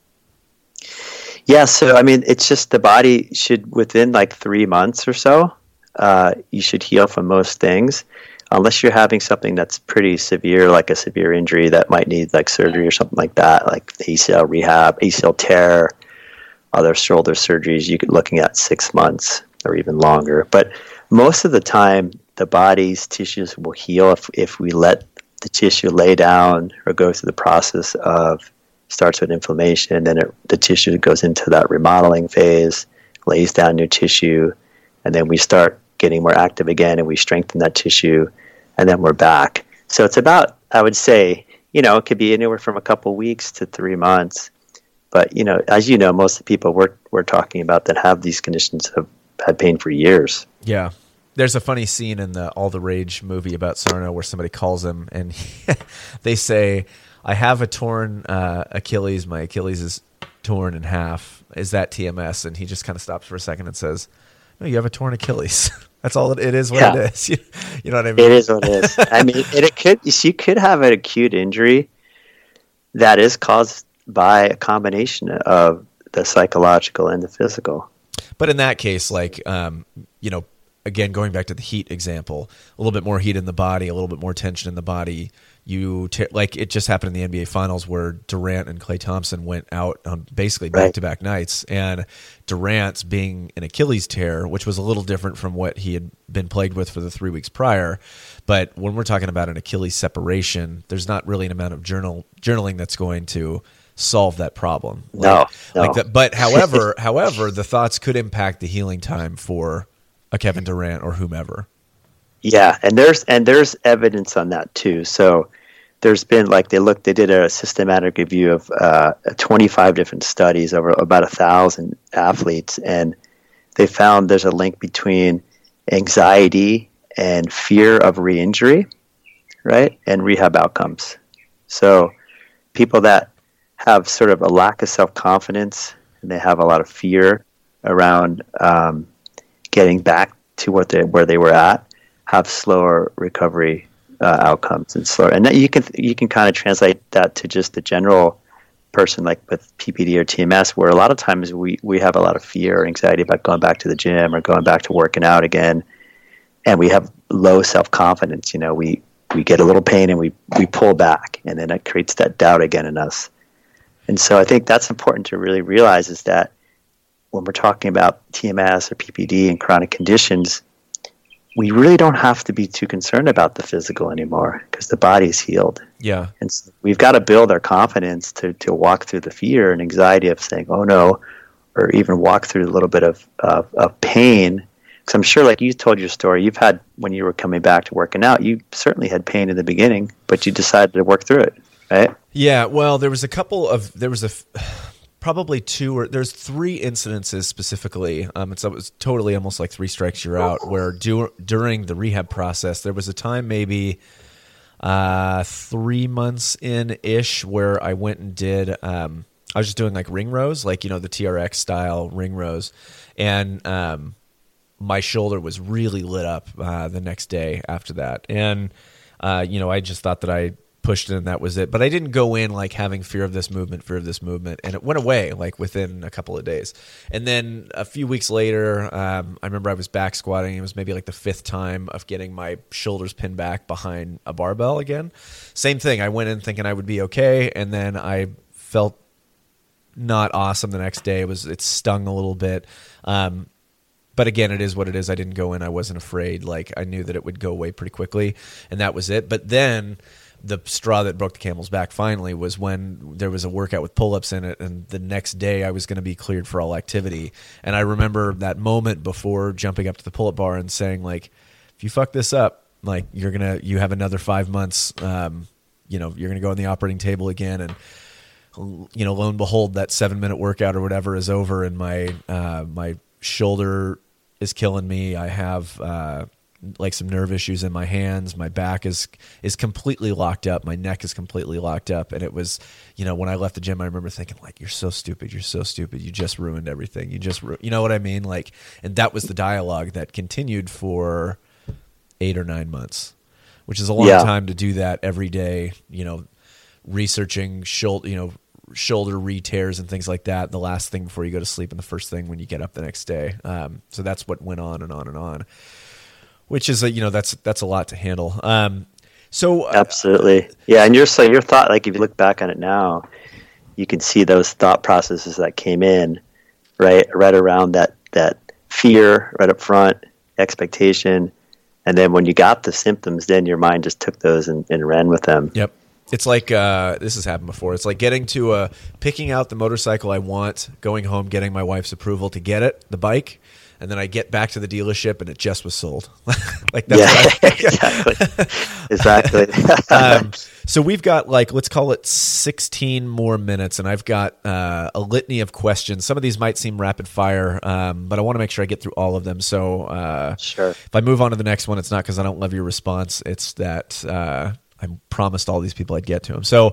Yeah, so it's just the body should, within like 3 months or so, you should heal from most things, unless you're having something that's pretty severe, like a severe injury that might need like surgery or something like that, like ACL rehab, ACL tear, other shoulder surgeries. You could looking at 6 months or even longer. But most of the time, the body's tissues will heal if we let the tissue lay down or go through the process of, starts with inflammation, then the tissue goes into that remodeling phase, lays down new tissue, and then we start getting more active again and we strengthen that tissue, and then we're back. So it's about, I would say, it could be anywhere from a couple weeks to 3 months. But, as you know, most of the people we're talking about that have these conditions have had pain for years. Yeah. There's a funny scene in the All the Rage movie about Sarno where somebody calls him and they say, I have a torn Achilles. My Achilles is torn in half. Is that TMS? And he just kind of stops for a second and says, no, you have a torn Achilles. That's all it is. What it is. You know what I mean? It is what it is. You could have an acute injury that is caused by a combination of the psychological and the physical. But in that case, like, again, going back to the heat example, a little bit more heat in the body, a little bit more tension in the body. Like it just happened in the NBA Finals where Durant and Klay Thompson went out on basically back-to-back nights, and Durant's being an Achilles tear, which was a little different from what he had been plagued with for the 3 weeks prior. But when we're talking about an Achilles separation, there's not really an amount of journaling that's going to solve that problem. No. Like that. But however, the thoughts could impact the healing time for a Kevin Durant or whomever. Yeah, and there's evidence on that too. So there's been they did a systematic review of 25 different studies over about 1,000 athletes, and they found there's a link between anxiety and fear of re-injury, right, and rehab outcomes. So people that have sort of a lack of self-confidence and they have a lot of fear around getting back to where they were at have slower recovery outcomes and slower. And that you can kind of translate that to just the general person, like with PPD or TMS, where a lot of times we have a lot of fear or anxiety about going back to the gym or going back to working out again, and we have low self-confidence. We get a little pain and we pull back, and then it creates that doubt again in us. And so I think that's important to really realize, is that when we're talking about TMS or PPD and chronic conditions, we really don't have to be too concerned about the physical anymore because the body's healed. Yeah. And so we've got to build our confidence to walk through the fear and anxiety of saying, oh no, or even walk through a little bit of pain. Because I'm sure, like you told your story, you've had, when you were coming back to working out, you certainly had pain in the beginning, but you decided to work through it, right? Yeah. Well, there's probably there's 3 incidences specifically. It was totally almost like 3 strikes you're out, where during the rehab process, there was a time maybe 3 months in-ish where I went and did, I was just doing like ring rows, like, the TRX style ring rows. And my shoulder was really lit up the next day after that. And, I just thought that I pushed it and that was it. But I didn't go in like having fear of this movement, and it went away like within a couple of days. And then a few weeks later, I remember I was back squatting. It was maybe like the 5th time of getting my shoulders pinned back behind a barbell again. Same thing. I went in thinking I would be okay, and then I felt not awesome the next day. It stung a little bit. But again, it is what it is. I didn't go in. I wasn't afraid. Like, I knew that it would go away pretty quickly, and that was it. But then the straw that broke the camel's back finally was when there was a workout with pull-ups in it, and the next day I was going to be cleared for all activity. And I remember that moment before jumping up to the pull-up bar and saying, like, if you fuck this up, like, you have another 5 months, you're going to go on the operating table again, and lo and behold, that 7-minute workout or whatever is over, and my shoulder is killing me. I have like some nerve issues in my hands. My back is completely locked up. My neck is completely locked up. And it was, when I left the gym, I remember thinking, like, you're so stupid. You're so stupid. You just ruined everything. You know what I mean? Like, and that was the dialogue that continued for 8 or 9 months, which is a long time to do that every day, researching shoulder re-tears and things like that. The last thing before you go to sleep and the first thing when you get up the next day. So that's what went on and on and on, which is that's a lot to handle. Absolutely. Yeah. And your thought, like, if you look back on it now, you can see those thought processes that came in right around that fear right up front, expectation. And then when you got the symptoms, then your mind just took those and ran with them. Yep. It's like, this has happened before. It's like picking out the motorcycle I want, going home, getting my wife's approval to get it, the bike, and then I get back to the dealership and it just was sold. Like, that's exactly. So we've got, like, let's call it 16 more minutes, and I've got a litany of questions. Some of these might seem rapid fire, but I want to make sure I get through all of them. So sure. If I move on to the next one, it's not because I don't love your response. It's that I promised all these people I'd get to them. So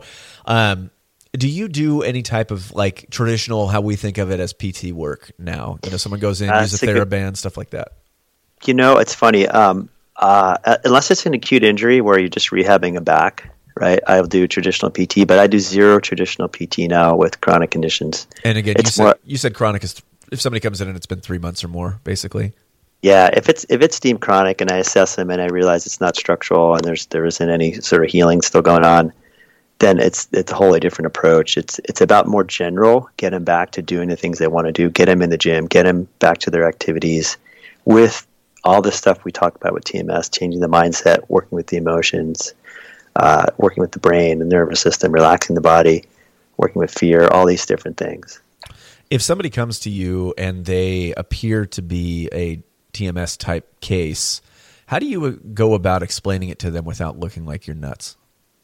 do you do any type of, like, traditional, how we think of it as PT work now? Someone goes in, uses a TheraBand, stuff like that. It's funny. Unless it's an acute injury where you're just rehabbing a back, right? I'll do traditional PT, but I do zero traditional PT now with chronic conditions. And again, you said chronic is if somebody comes in and it's been 3 months or more, basically. Yeah, if it's deemed chronic and I assess them and I realize it's not structural and there isn't any sort of healing still going on, then it's a wholly different approach. It's about more general, get them back to doing the things they want to do, get them in the gym, get them back to their activities with all the stuff we talk about with TMS, changing the mindset, working with the emotions, working with the brain, the nervous system, relaxing the body, working with fear, all these different things. If somebody comes to you and they appear to be a TMS type case, how do you go about explaining it to them without looking like you're nuts?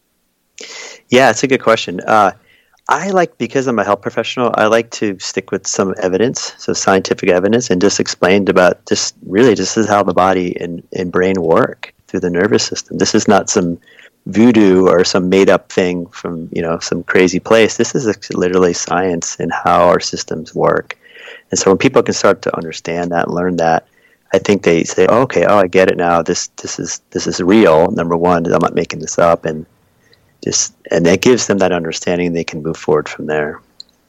Yeah, it's a good question. Because I'm a health professional, I like to stick with some evidence, so scientific evidence, and just explain about this is how the body and brain work through the nervous system. This is not some voodoo or some made up thing from, some crazy place. This is literally science and how our systems work. And so when people can start to understand that and learn that, I think they say, oh, okay, I get it now. This is real. Number one, I'm not making this up, and that gives them that understanding. They can move forward from there.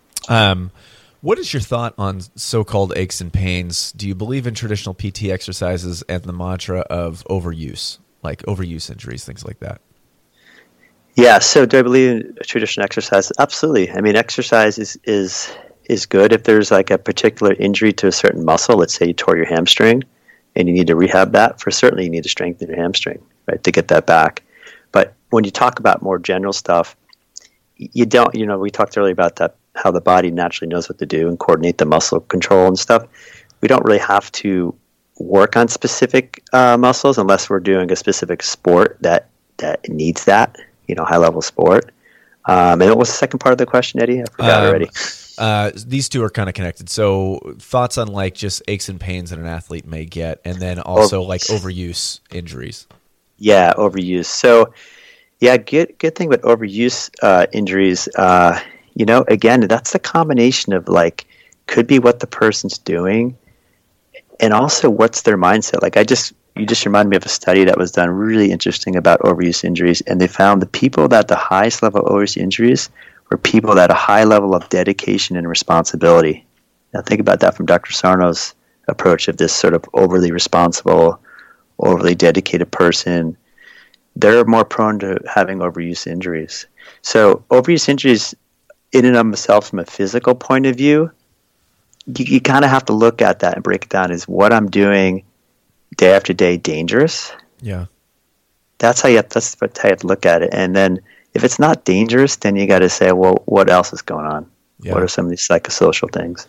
What is your thought on so-called aches and pains? Do you believe in traditional PT exercises and the mantra of overuse, like overuse injuries, things like that? Yeah. So do I believe in traditional exercise? Absolutely. I mean, exercise is good if there's like a particular injury to a certain muscle. Let's say you tore your hamstring and you need to rehab that. Certainly you need to strengthen your hamstring, right, to get that back. But when you talk about more general stuff, you don't, we talked earlier about that, how the body naturally knows what to do and coordinate the muscle control and stuff. We don't really have to work on specific muscles unless we're doing a specific sport that needs that, high level sport. And what was the second part of the question, Eddie? I forgot already. These two are kind of connected. So thoughts on like just aches and pains that an athlete may get, and then also like overuse injuries. Yeah, overuse. So, yeah, good thing with overuse injuries. Again, that's a combination of like could be what the person's doing, and also what's their mindset. Like you just reminded me of a study that was done really interesting about overuse injuries, and they found the people that the highest level of overuse injuries were people that had a high level of dedication and responsibility. Now think about that from Dr. Sarno's approach of this sort of overly responsible, overly dedicated person. They're more prone to having overuse injuries. So overuse injuries in and of themselves from a physical point of view, you kind of have to look at that and break it down. Is what I'm doing day after day dangerous? Yeah. That's how you have to look at it. And then if it's not dangerous, then you got to say, well, what else is going on? Yeah. What are some of these psychosocial things?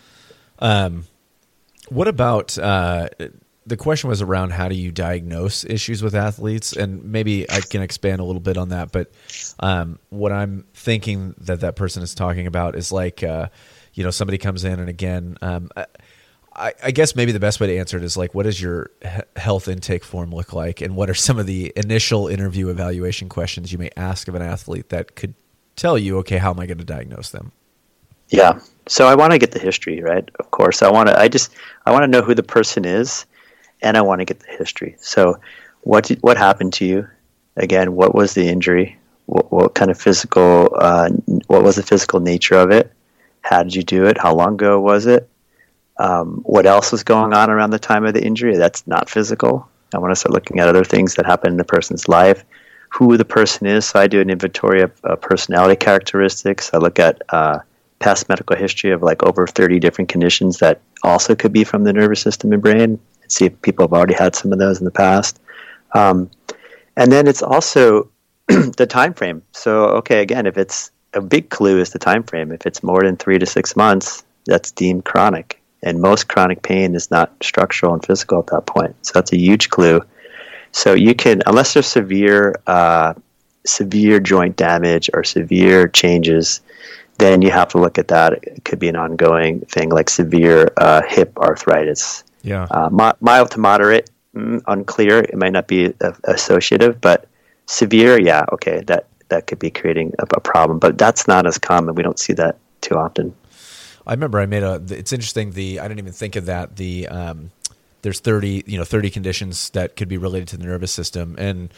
What about the question was around how do you diagnose issues with athletes? And maybe I can expand a little bit on that. But what I'm thinking that person is talking about is like, somebody comes in and again, I guess maybe the best way to answer it is like, what does your health intake form look like? And what are some of the initial interview evaluation questions you may ask of an athlete that could tell you, okay, how am I going to diagnose them? Yeah. So I want to get the history, right? Of course. I want to know who the person is, and I want to get the history. So what happened to you? Again, what was the injury? What kind of physical, what was the physical nature of it? How did you do it? How long ago was it? What else was going on around the time of the injury that's not physical? I want to start looking at other things that happen in the person's life, who the person is. So I do an inventory of personality characteristics. I look at past medical history of like over 30 different conditions that also could be from the nervous system and brain, and see if people have already had some of those in the past. And then it's also the time frame. So, okay, again, if it's a big clue is the time frame. If it's more than 3 to 6 months, that's deemed chronic. And most chronic pain is not structural and physical at that point. So that's a huge clue. So you can, unless there's severe joint damage or severe changes, then you have to look at that. It could be an ongoing thing like severe hip arthritis. Yeah. Mild to moderate, unclear. It might not be associative, but severe, yeah, okay, that could be creating a problem. But that's not as common. We don't see that too often. I remember it's interesting. I didn't even think of that. There's 30 conditions that could be related to the nervous system. And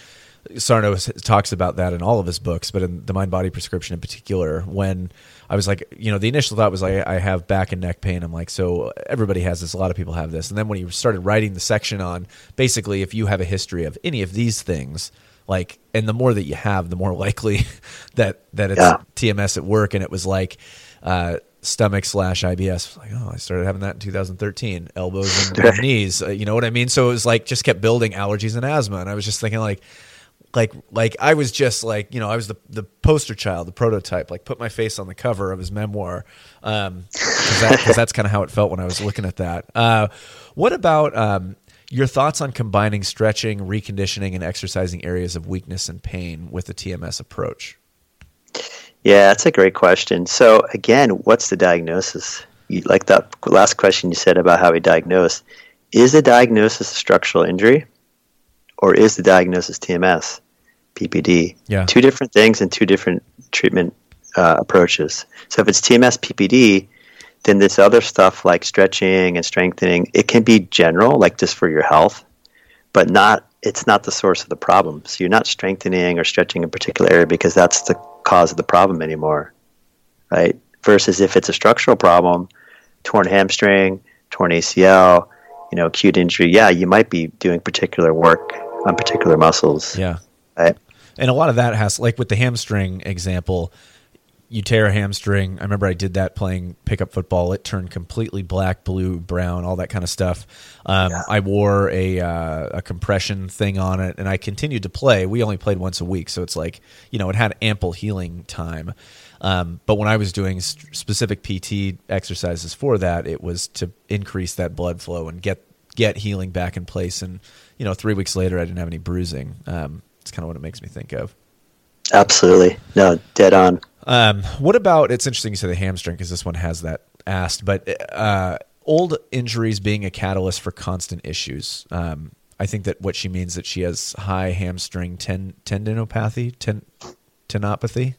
Sarno talks about that in all of his books, but in the Mind Body Prescription in particular, when I was like, the initial thought was I have back and neck pain. I'm like, so everybody has this. A lot of people have this. And then when he started writing the section on basically if you have a history of any of these things, like, and the more that you have, the more likely that it's TMS at work. And it was like stomach/IBS. Like, I started having that in 2013. Elbows and knees. You know what I mean? So it was like just kept building allergies and asthma. And I was just thinking like I was just like, I was the poster child, the prototype, like put my face on the cover of his memoir. Cause that's kind of how it felt when I was looking at that. What about, your thoughts on combining stretching, reconditioning, and exercising areas of weakness and pain with the TMS approach? Yeah, that's a great question. So again, what's the diagnosis? Like that last question you said about how we diagnose. Is the diagnosis a structural injury or is the diagnosis TMS, PPD? Yeah. Two different things and two different treatment approaches. So if it's TMS, PPD, then this other stuff like stretching and strengthening, it can be general, like just for your health, but it's not the source of the problem. So you're not strengthening or stretching a particular area because that's the cause of the problem anymore, right? Versus if it's a structural problem, torn hamstring, torn ACL, acute injury, you might be doing particular work on particular muscles. Yeah. Right? And a lot of that has, like with the hamstring example, you tear a hamstring. I remember I did that playing pickup football. It turned completely black, blue, brown, all that kind of stuff. I wore a compression thing on it, and I continued to play. We only played once a week, so it's like, it had ample healing time. But when I was doing specific PT exercises for that, it was to increase that blood flow and get healing back in place. And 3 weeks later, I didn't have any bruising. It's kind of what it makes me think of. Absolutely. No, dead on. What about, it's interesting you said the hamstring because this one has that asked, but old injuries being a catalyst for constant issues. I think that what she means that she has high hamstring tendinopathy, tendinopathy.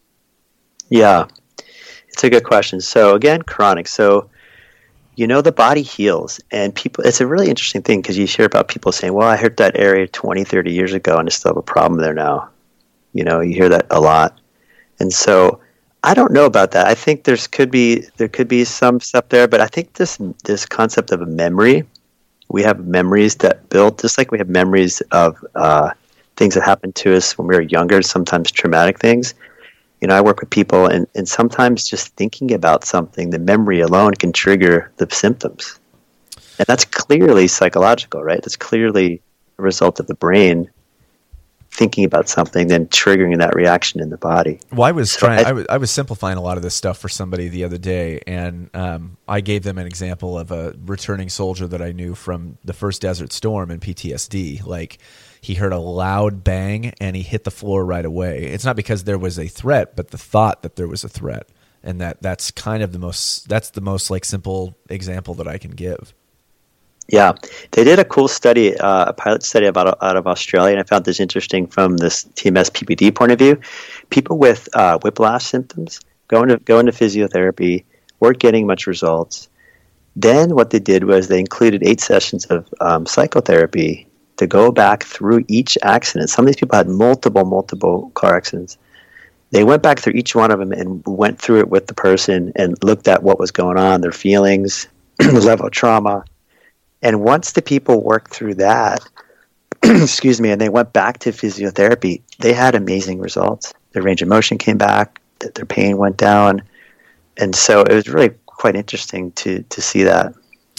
Yeah, it's a good question. So again, chronic. So, the body heals and people, it's a really interesting thing because you hear about people saying, well, I hurt that area 20, 30 years ago and I still have a problem there now. You hear that a lot. And so I don't know about that. I think there could be some stuff there, but I think this concept of a memory, we have memories that build, just like we have memories of things that happened to us when we were younger, sometimes traumatic things. I work with people and sometimes just thinking about something, the memory alone can trigger the symptoms. And that's clearly psychological, right? That's clearly a result of the brain thinking about something, then triggering that reaction in the body. Well, I was simplifying a lot of this stuff for somebody the other day, and I gave them an example of a returning soldier that I knew from the first Desert Storm and PTSD. Like, he heard a loud bang and he hit the floor right away. It's not because there was a threat, but the thought that there was a threat, and that's kind of the most like simple example that I can give. Yeah, they did a cool study, a pilot study out of Australia, and I found this interesting from this TMS PPD point of view. People with whiplash symptoms going to physiotherapy weren't getting much results. Then what they did was they included 8 sessions of psychotherapy to go back through each accident. Some of these people had multiple car accidents. They went back through each one of them and went through it with the person and looked at what was going on, their feelings, the level of trauma. And once the people worked through that, excuse me, and they went back to physiotherapy, they had amazing results. Their range of motion came back, their pain went down. And so it was really quite interesting to see that.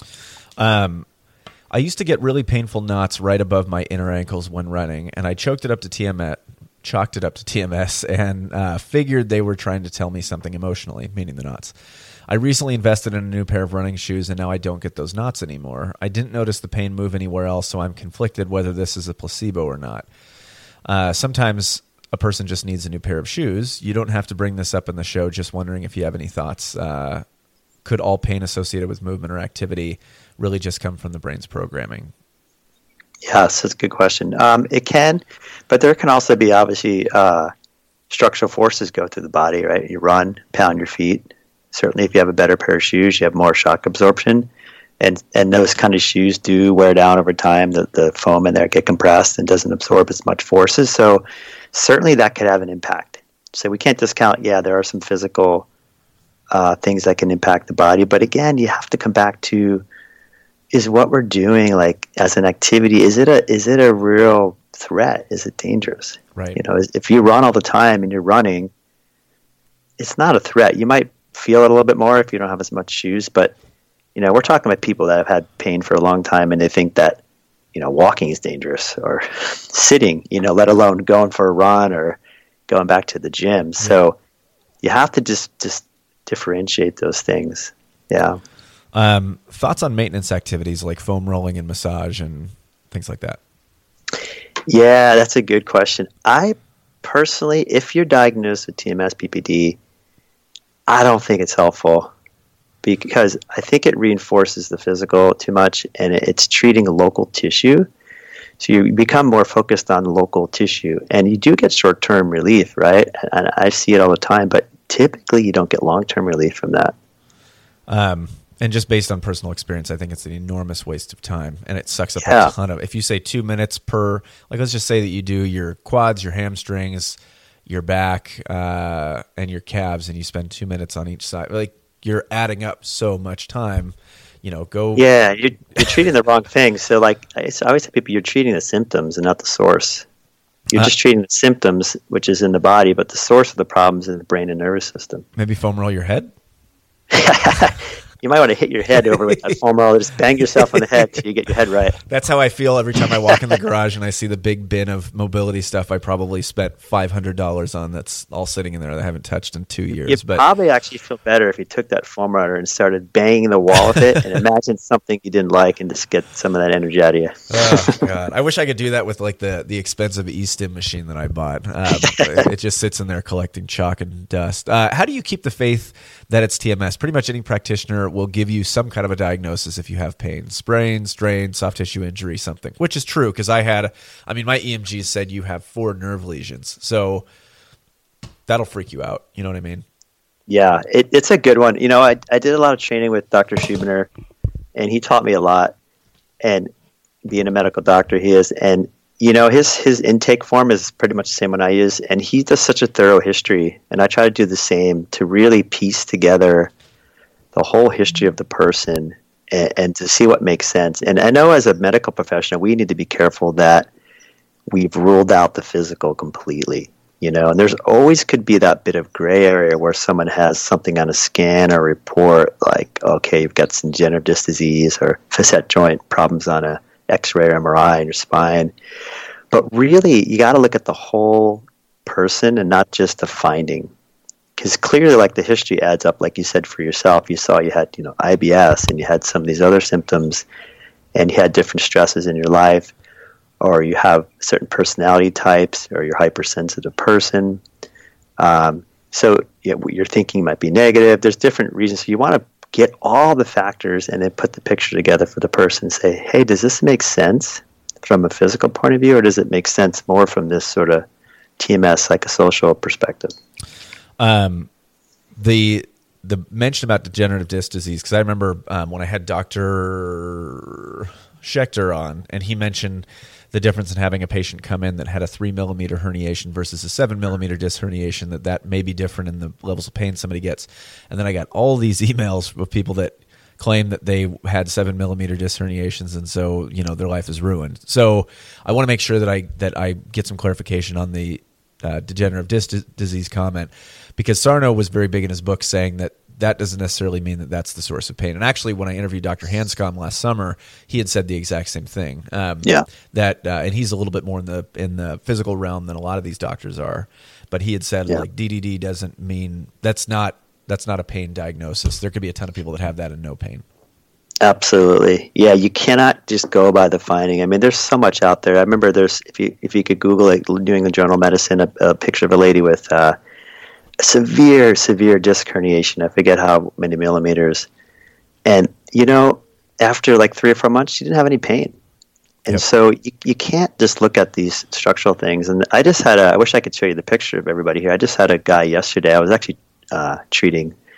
I used to get really painful knots right above my inner ankles when running, and I chalked it up to TMS and figured they were trying to tell me something emotionally, meaning the knots. I recently invested in a new pair of running shoes, and now I don't get those knots anymore. I didn't notice the pain move anywhere else, so I'm conflicted whether this is a placebo or not. Sometimes a person just needs a new pair of shoes. You don't have to bring this up in the show, just wondering if you have any thoughts. Could all pain associated with movement or activity really just come from the brain's programming? Yes, that's a good question. It can, but there can also be obviously structural forces go through the body, right? You run, pound your feet. Certainly if you have a better pair of shoes, you have more shock absorption. and those kind of shoes do wear down over time. The foam in there get compressed and doesn't absorb as much forces. So certainly that could have an impact. So we can't discount, there are some physical things that can impact the body. But again, you have to come back to, is what we're doing like as an activity, is it a real threat? Is it dangerous? Right. If you run all the time and you're running, it's not a threat. You might feel it a little bit more if you don't have as much shoes, but we're talking about people that have had pain for a long time and they think that, walking is dangerous or sitting, let alone going for a run or going back to the gym. Yeah. So you have to just differentiate those things. Yeah. Thoughts on maintenance activities like foam rolling and massage and things like that? Yeah, that's a good question. I personally, if you're diagnosed with TMS, PPD, I don't think it's helpful, because I think it reinforces the physical too much, and it's treating a local tissue. So you become more focused on local tissue, and you do get short-term relief, right? And I see it all the time, but typically you don't get long-term relief from that. And just based on personal experience, I think it's an enormous waste of time, and it sucks up a ton of. If you say 2 minutes per, like let's just say that you do your quads, your hamstrings, your back, and your calves, and you spend 2 minutes on each side, like you're adding up so much time. Go. Yeah, you're treating the wrong thing. So, like I always tell people, you're treating the symptoms and not the source. You're just treating the symptoms, which is in the body, but the source of the problem is in the brain and nervous system. Maybe foam roll your head. You might want to hit your head over with that foam roller. Just bang yourself on the head till you get your head right. That's how I feel every time I walk in the garage and I see the big bin of mobility stuff I probably spent $500 on that's all sitting in there that I haven't touched in 2 years. You'd probably actually feel better if you took that foam roller and started banging the wall with it and imagine something you didn't like and just get some of that energy out of you. Oh, God. I wish I could do that with like the expensive eStim machine that I bought. It just sits in there collecting chalk and dust. How do you keep the faith that it's TMS? Pretty much any practitioner will give you some kind of a diagnosis if you have pain, sprain, strain, soft tissue injury, something, which is true because my EMG said you have 4 nerve lesions. So that'll freak you out. You know what I mean? Yeah, it's a good one. I did a lot of training with Dr. Schubiner, and he taught me a lot. And being a medical doctor, he is. And, his intake form is pretty much the same one I use. And he does such a thorough history. And I try to do the same to really piece together the whole history of the person and to see what makes sense. And I know as a medical professional, we need to be careful that we've ruled out the physical completely, and there's always could be that bit of gray area where someone has something on a scan or report like, okay, you've got some degenerative disc disease or facet joint problems on a X-ray or MRI in your spine. But really, you got to look at the whole person and not just the finding. Because clearly, like the history adds up, like you said for yourself, you saw you had, IBS and you had some of these other symptoms and you had different stresses in your life, or you have certain personality types, or you're a hypersensitive person. So your thinking might be negative. There's different reasons. So you want to get all the factors and then put the picture together for the person and say, hey, does this make sense from a physical point of view, or does it make sense more from this sort of TMS psychosocial perspective? The mention about degenerative disc disease, because I remember when I had Dr. Schechter on, and he mentioned the difference in having a patient come in that had a 3 millimeter herniation versus a 7 millimeter disc herniation, that may be different in the levels of pain somebody gets. And then I got all these emails of people that claim that they had 7 millimeter disc herniations, and so their life is ruined. So I want to make sure that I get some clarification on the degenerative disc disease comment, because Sarno was very big in his book saying that doesn't necessarily mean that that's the source of pain. And actually, when I interviewed Dr. Hanscom last summer, he had said the exact same thing. And he's a little bit more in the physical realm than a lot of these doctors are. But he had said like DDD doesn't mean that's not a pain diagnosis. There could be a ton of people that have that and no pain. Absolutely. Yeah, you cannot just go by the finding. I mean, there's so much out there. I remember there's, if you could Google it, New England Journal of Medicine, a picture of a lady with severe disc herniation. I forget how many millimeters. And, after like 3 or 4 months, she didn't have any pain. And so you can't just look at these structural things. And I wish I could show you the picture of everybody here. I just had a guy yesterday. I was actually treating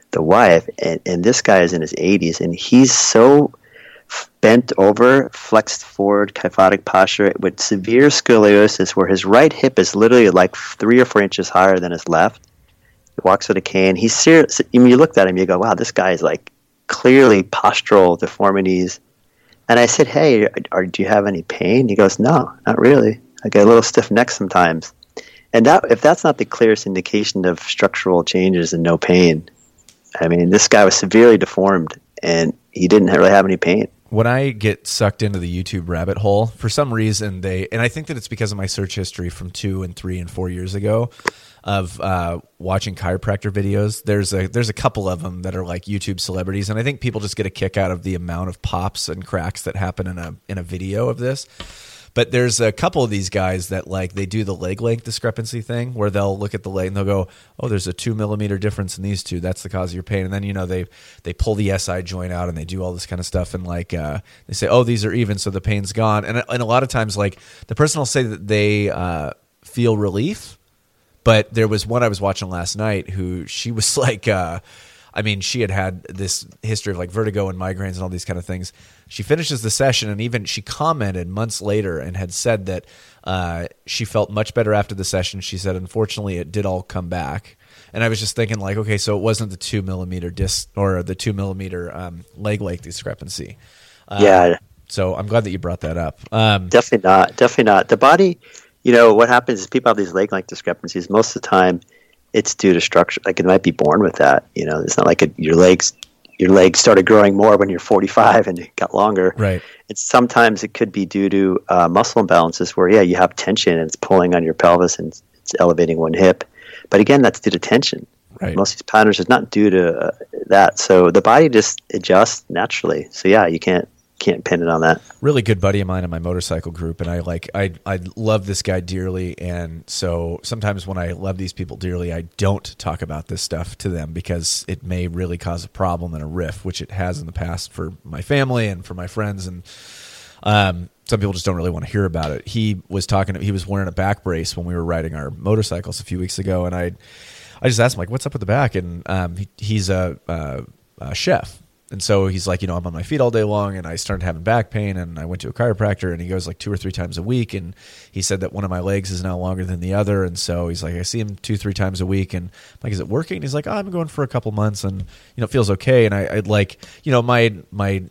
the wife, and this guy is in his 80s, and he's so bent over, flexed forward, kyphotic posture with severe scoliosis, where his right hip is literally like 3 or 4 inches higher than his left. He walks with a cane. He's serious. I mean, you looked at him, you go, wow, this guy is like clearly postural deformities. And I said, hey, do you have any pain? He goes, no, not really. I get a little stiff neck sometimes. And if that's not the clearest indication of structural changes and no pain, I mean, this guy was severely deformed and he didn't really have any pain. When I get sucked into the YouTube rabbit hole, for some reason and I think that it's because of my search history from 2 and 3 and 4 years ago of watching chiropractor videos. There's a couple of them that are like YouTube celebrities, and I think people just get a kick out of the amount of pops and cracks that happen in a video of this. But there's a couple of these guys that like they do the leg length discrepancy thing where they'll look at the leg and they'll go, oh, there's a 2 millimeter difference in these two. That's the cause of your pain. And then, they pull the SI joint out and they do all this kind of stuff. And like, they say, oh, these are even. So the pain's gone. And a lot of times like the person will say that they feel relief. But there was one I was watching last night who she was like, she had this history of like vertigo and migraines and all these kind of things. She finishes the session and even she commented months later and had said that she felt much better after the session. She said, unfortunately, it did all come back. And I was just thinking like, okay, so it wasn't the 2 millimeter disc or the 2 millimeter leg length discrepancy. Yeah. So I'm glad that you brought that up. Definitely not. The body, what happens is people have these leg length discrepancies. Most of the time, it's due to structure. Like it might be born with that. It's not like your legs started growing more when you're 45 and it got longer. Right. Sometimes it could be due to muscle imbalances where, you have tension and it's pulling on your pelvis and it's elevating one hip. But again, that's due to tension. Right. Most of these patterns is not due to that. So the body just adjusts naturally. So you can't pin it on that. Really good buddy of mine in my motorcycle group, and I love this guy dearly, and so sometimes when I love these people dearly, I don't talk about this stuff to them because it may really cause a problem and a rift, which it has in the past for my family and for my friends, and some people just don't really want to hear about it. He was wearing a back brace when we were riding our motorcycles a few weeks ago, and I just asked him like, what's up with the back? And he's a chef. And so he's like, I'm on my feet all day long, and I started having back pain, and I went to a chiropractor, and he goes like 2 or 3 times a week, and he said that one of my legs is now longer than the other, and so he's like, I see him 2-3 times a week, and I'm like, is it working? And he's like, I've been going for a couple months, and it feels okay. And I'd like, my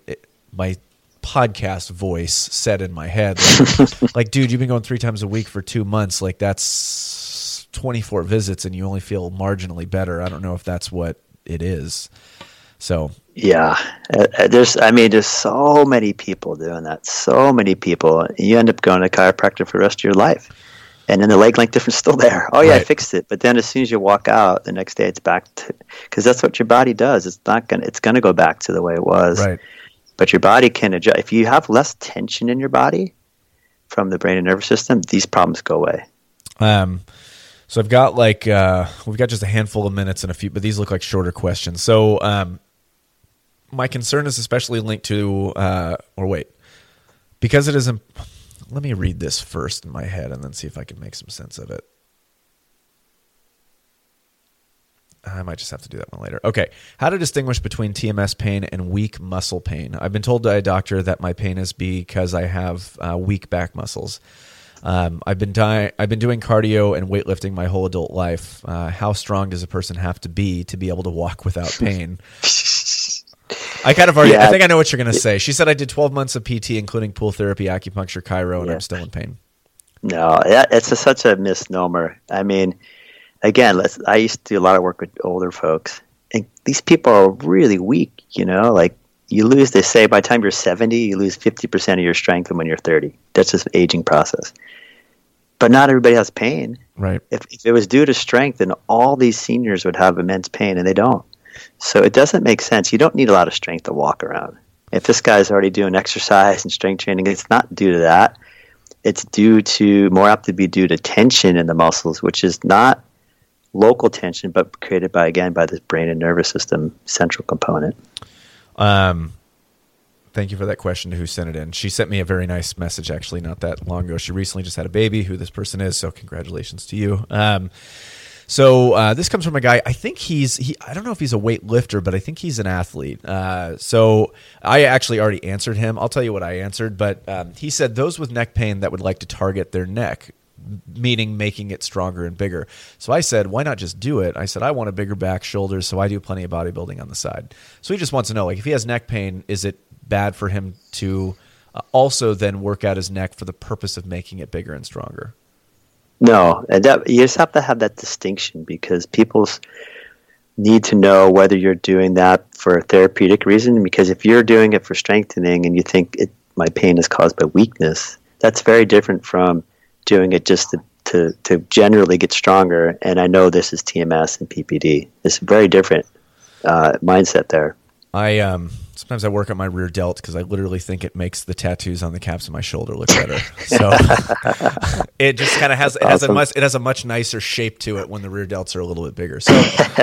podcast voice said in my head, like, dude, you've been going 3 times a week for 2 months, like that's 24 visits, and you only feel marginally better. I don't know if that's what it is. So yeah, there's so many people doing that. So many people. You end up going to a chiropractor for the rest of your life, and then the leg length difference is still there. Oh yeah, right. I fixed it. But then as soon as you walk out, the next day it's back to, because that's what your body does. It's gonna go back to the way it was. Right. But your body can adjust. If you have less tension in your body from the brain and nervous system, these problems go away. So I've got we've got just a handful of minutes and a few, but these look like shorter questions. So my concern is especially linked to, because it is. Let me read this first in my head and then see if I can make some sense of it. I might just have to do that one later. Okay. How to distinguish between TMS pain and weak muscle pain. I've been told by a doctor that my pain is because I have weak back muscles. I've been doing cardio and weightlifting my whole adult life. How strong does a person have to be able to walk without pain? I kind of already, I think I know what you're going to say. She said I did 12 months of PT, including pool therapy, acupuncture, chiro, and I'm still in pain. No, it's such a misnomer. I mean, again, I used to do a lot of work with older folks, and these people are really weak, like they say by the time you're 70, you lose 50% of your strength when you're 30. That's just an aging process. But not everybody has pain. Right. If it was due to strength, then all these seniors would have immense pain, and they don't. So it doesn't make sense. You don't need a lot of strength to walk around. If this guy's already doing exercise and strength training, it's not due to that. It's more apt to be due to tension in the muscles, which is not local tension, but created by this brain and nervous system central component. Thank you for that question to who sent it in. She sent me a very nice message, actually, not that long ago. She recently just had a baby, who this person is, so congratulations to you. So this comes from a guy. I think I don't know if he's a weightlifter, but I think he's an athlete. So I actually already answered him. I'll tell you what I answered, but he said those with neck pain that would like to target their neck, meaning making it stronger and bigger. So I said, why not just do it? I said, I want a bigger back, shoulders, so I do plenty of bodybuilding on the side. So he just wants to know, like, if he has neck pain, is it bad for him to also then work out his neck for the purpose of making it bigger and stronger? No, and you just have to have that distinction, because people need to know whether you're doing that for a therapeutic reason. Because if you're doing it for strengthening and you think my pain is caused by weakness, that's very different from doing it just to generally get stronger. And I know this is TMS and PPD. It's a very different mindset there. Sometimes I work on my rear delt because I literally think it makes the tattoos on the caps of my shoulder look better. So it just kind of has a much nicer shape to it when the rear delts are a little bit bigger. So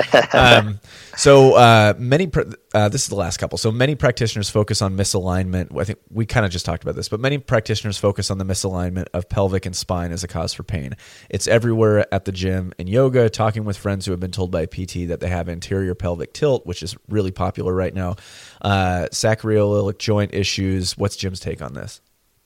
this is the last couple. So many practitioners focus on misalignment. I think we kind of just talked about this, but many practitioners focus on the misalignment of pelvic and spine as a cause for pain. It's everywhere at the gym and yoga, talking with friends who have been told by a PT that they have anterior pelvic tilt, which is really popular right now. Sacroiliac joint issues. What's Jim's take on this?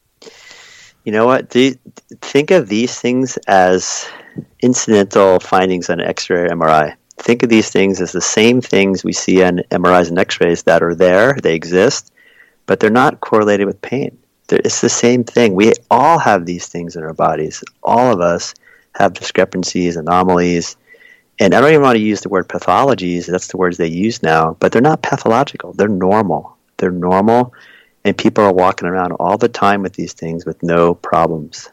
You know what? Think of these things as incidental findings on X-ray or MRI. Think of these things as the same things we see on MRIs and X-rays that are there. They exist, but they're not correlated with pain. It's the same thing. We all have these things in our bodies. All of us have discrepancies, anomalies. And I don't even want to use the word pathologies. That's the words they use now. But they're not pathological. They're normal. They're normal. And people are walking around all the time with these things with no problems.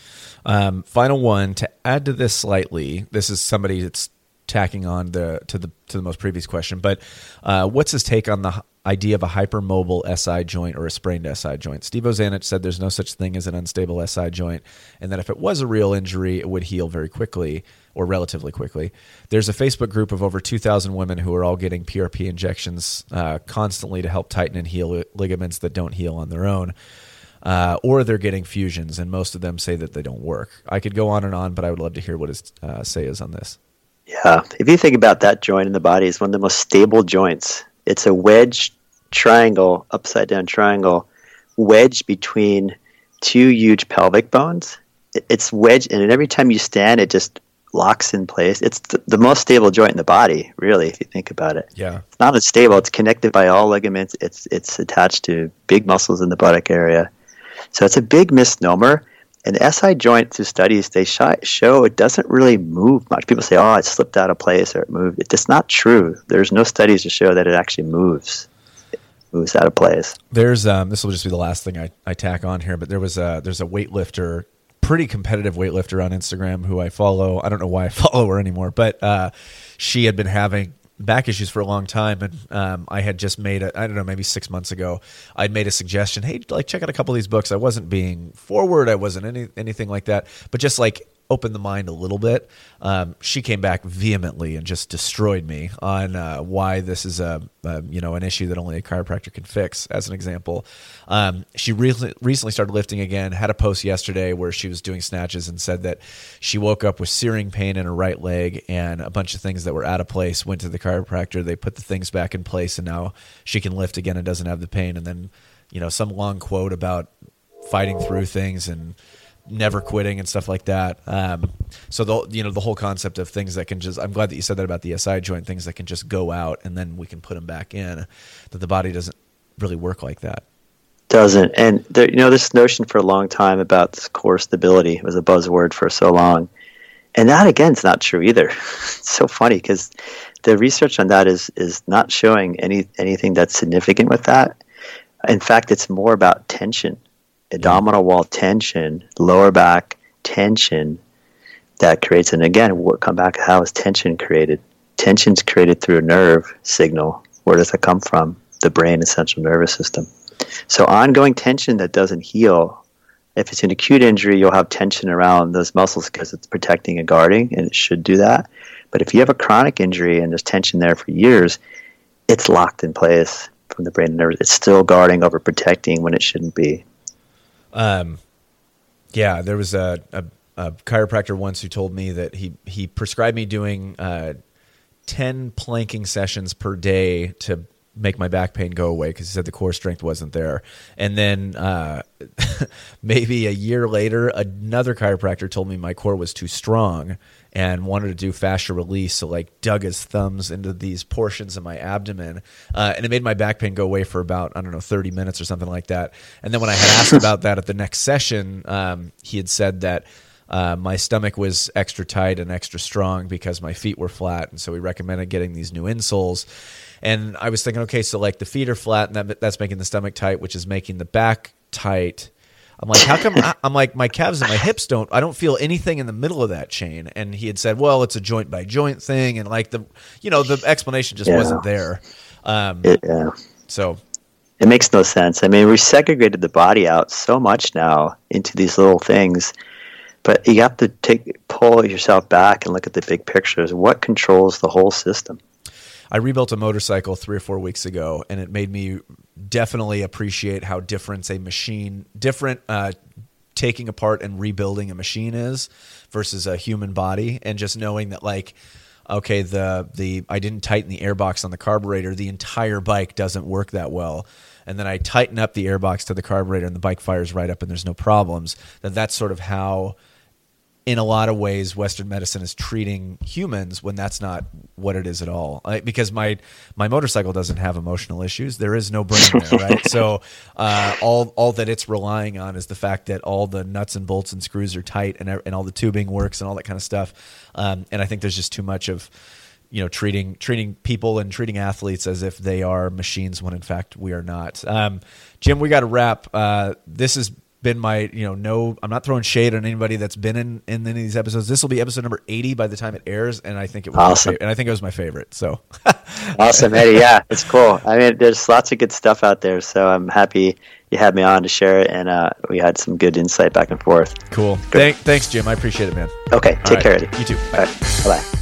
Final one, to add to this slightly, this is somebody that's tacking on to the most previous question. But what's his take on the idea of a hypermobile SI joint or a sprained SI joint? Steve Ozanich said there's no such thing as an unstable SI joint, and that if it was a real injury, it would heal very quickly or relatively quickly. There's a Facebook group of over 2,000 women who are all getting PRP injections constantly to help tighten and heal ligaments that don't heal on their own. Or they're getting fusions, and most of them say that they don't work. I could go on and on, but I would love to hear what his say is on this. Yeah, if you think about that joint in the body, it's one of the most stable joints. It's a wedge triangle, upside down triangle, wedged between two huge pelvic bones. It's wedged, and every time you stand, it just locks in place. It's the most stable joint in the body, really, if you think about it. Yeah. It's not unstable. It's connected by all ligaments. It's attached to big muscles in the buttock area. So it's a big misnomer. And the SI joint, through studies, they show it doesn't really move much. People say, oh, it slipped out of place or it moved. It's not true. There's no studies to show that it actually moves. It moves out of place. There's this will just be the last thing I tack on here, but there's a weightlifter, pretty competitive weightlifter on Instagram who I follow. I don't know why I follow her anymore, but she had been having back issues for a long time, and I had just made maybe 6 months ago, I'd made a suggestion, hey, like check out a couple of these books. I wasn't being forward, I wasn't anything like that, but just like open the mind a little bit. She came back vehemently and just destroyed me on why this is an issue that only a chiropractor can fix. As an example, she recently started lifting again. Had a post yesterday where she was doing snatches and said that she woke up with searing pain in her right leg and a bunch of things that were out of place. Went to the chiropractor, they put the things back in place, and now she can lift again and doesn't have the pain. And then, some long quote about fighting through things and never quitting and stuff like that. So the whole concept of things that can just, I'm glad that you said that about the SI joint, things that can just go out and then we can put them back in, that the body doesn't really work like that. Doesn't. And there, this notion for a long time about this core stability was a buzzword for so long. And that, again, is not true either. It's so funny because the research on that is not showing anything that's significant with that. In fact, it's more about tension. Abdominal wall tension, lower back tension that creates, and again, we'll come back to how is tension created. Tension's created through a nerve signal. Where does that come from? The brain and central nervous system. So ongoing tension that doesn't heal, if it's an acute injury, you'll have tension around those muscles because it's protecting and guarding, and it should do that. But if you have a chronic injury and there's tension there for years, it's locked in place from the brain and nerves. It's still guarding over protecting when it shouldn't be. There was a chiropractor once who told me that he prescribed me doing 10 planking sessions per day to make my back pain go away, because he said the core strength wasn't there. And then maybe a year later, another chiropractor told me my core was too strong and wanted to do fascia release, so like dug his thumbs into these portions of my abdomen, and it made my back pain go away for about, I don't know, 30 minutes or something like that. And then when I had asked about that at the next session, he had said that my stomach was extra tight and extra strong because my feet were flat, and so he recommended getting these new insoles. And I was thinking, okay, so like the feet are flat, and that's making the stomach tight, which is making the back tight. I'm like, how come? I'm like, my calves and my hips I don't feel anything in the middle of that chain. And he had said, well, it's a joint by joint thing, and like the explanation just wasn't there. So it makes no sense. I mean, we segregated the body out so much now into these little things. But you have to pull yourself back and look at the big pictures. What controls the whole system? I rebuilt a motorcycle 3 or 4 weeks ago, and it made me definitely appreciate how different taking apart and rebuilding a machine is versus a human body. And just knowing that, like, okay, I didn't tighten the airbox on the carburetor, the entire bike doesn't work that well. And then I tighten up the airbox to the carburetor and the bike fires right up and there's no problems. That's sort of how, in a lot of ways, Western medicine is treating humans, when that's not what it is at all. Because my motorcycle doesn't have emotional issues. There is no brain there, right? So all that it's relying on is the fact that all the nuts and bolts and screws are tight, and all the tubing works and all that kind of stuff. And I think there's just too much of treating people and treating athletes as if they are machines, when in fact we are not. Jim, we got to wrap. This has been my, I'm not throwing shade on anybody that's been in any of these episodes. This will be episode number 80 by the time it airs, and I think it was awesome. And I think it was my favorite. So awesome, Eddie. Yeah, it's cool. I mean, there's lots of good stuff out there, so I'm happy you had me on to share it, and we had some good insight back and forth. Cool. Thanks, Jim. I appreciate it, man. Okay, take care, Eddie. You too. Bye. All right. Bye-bye.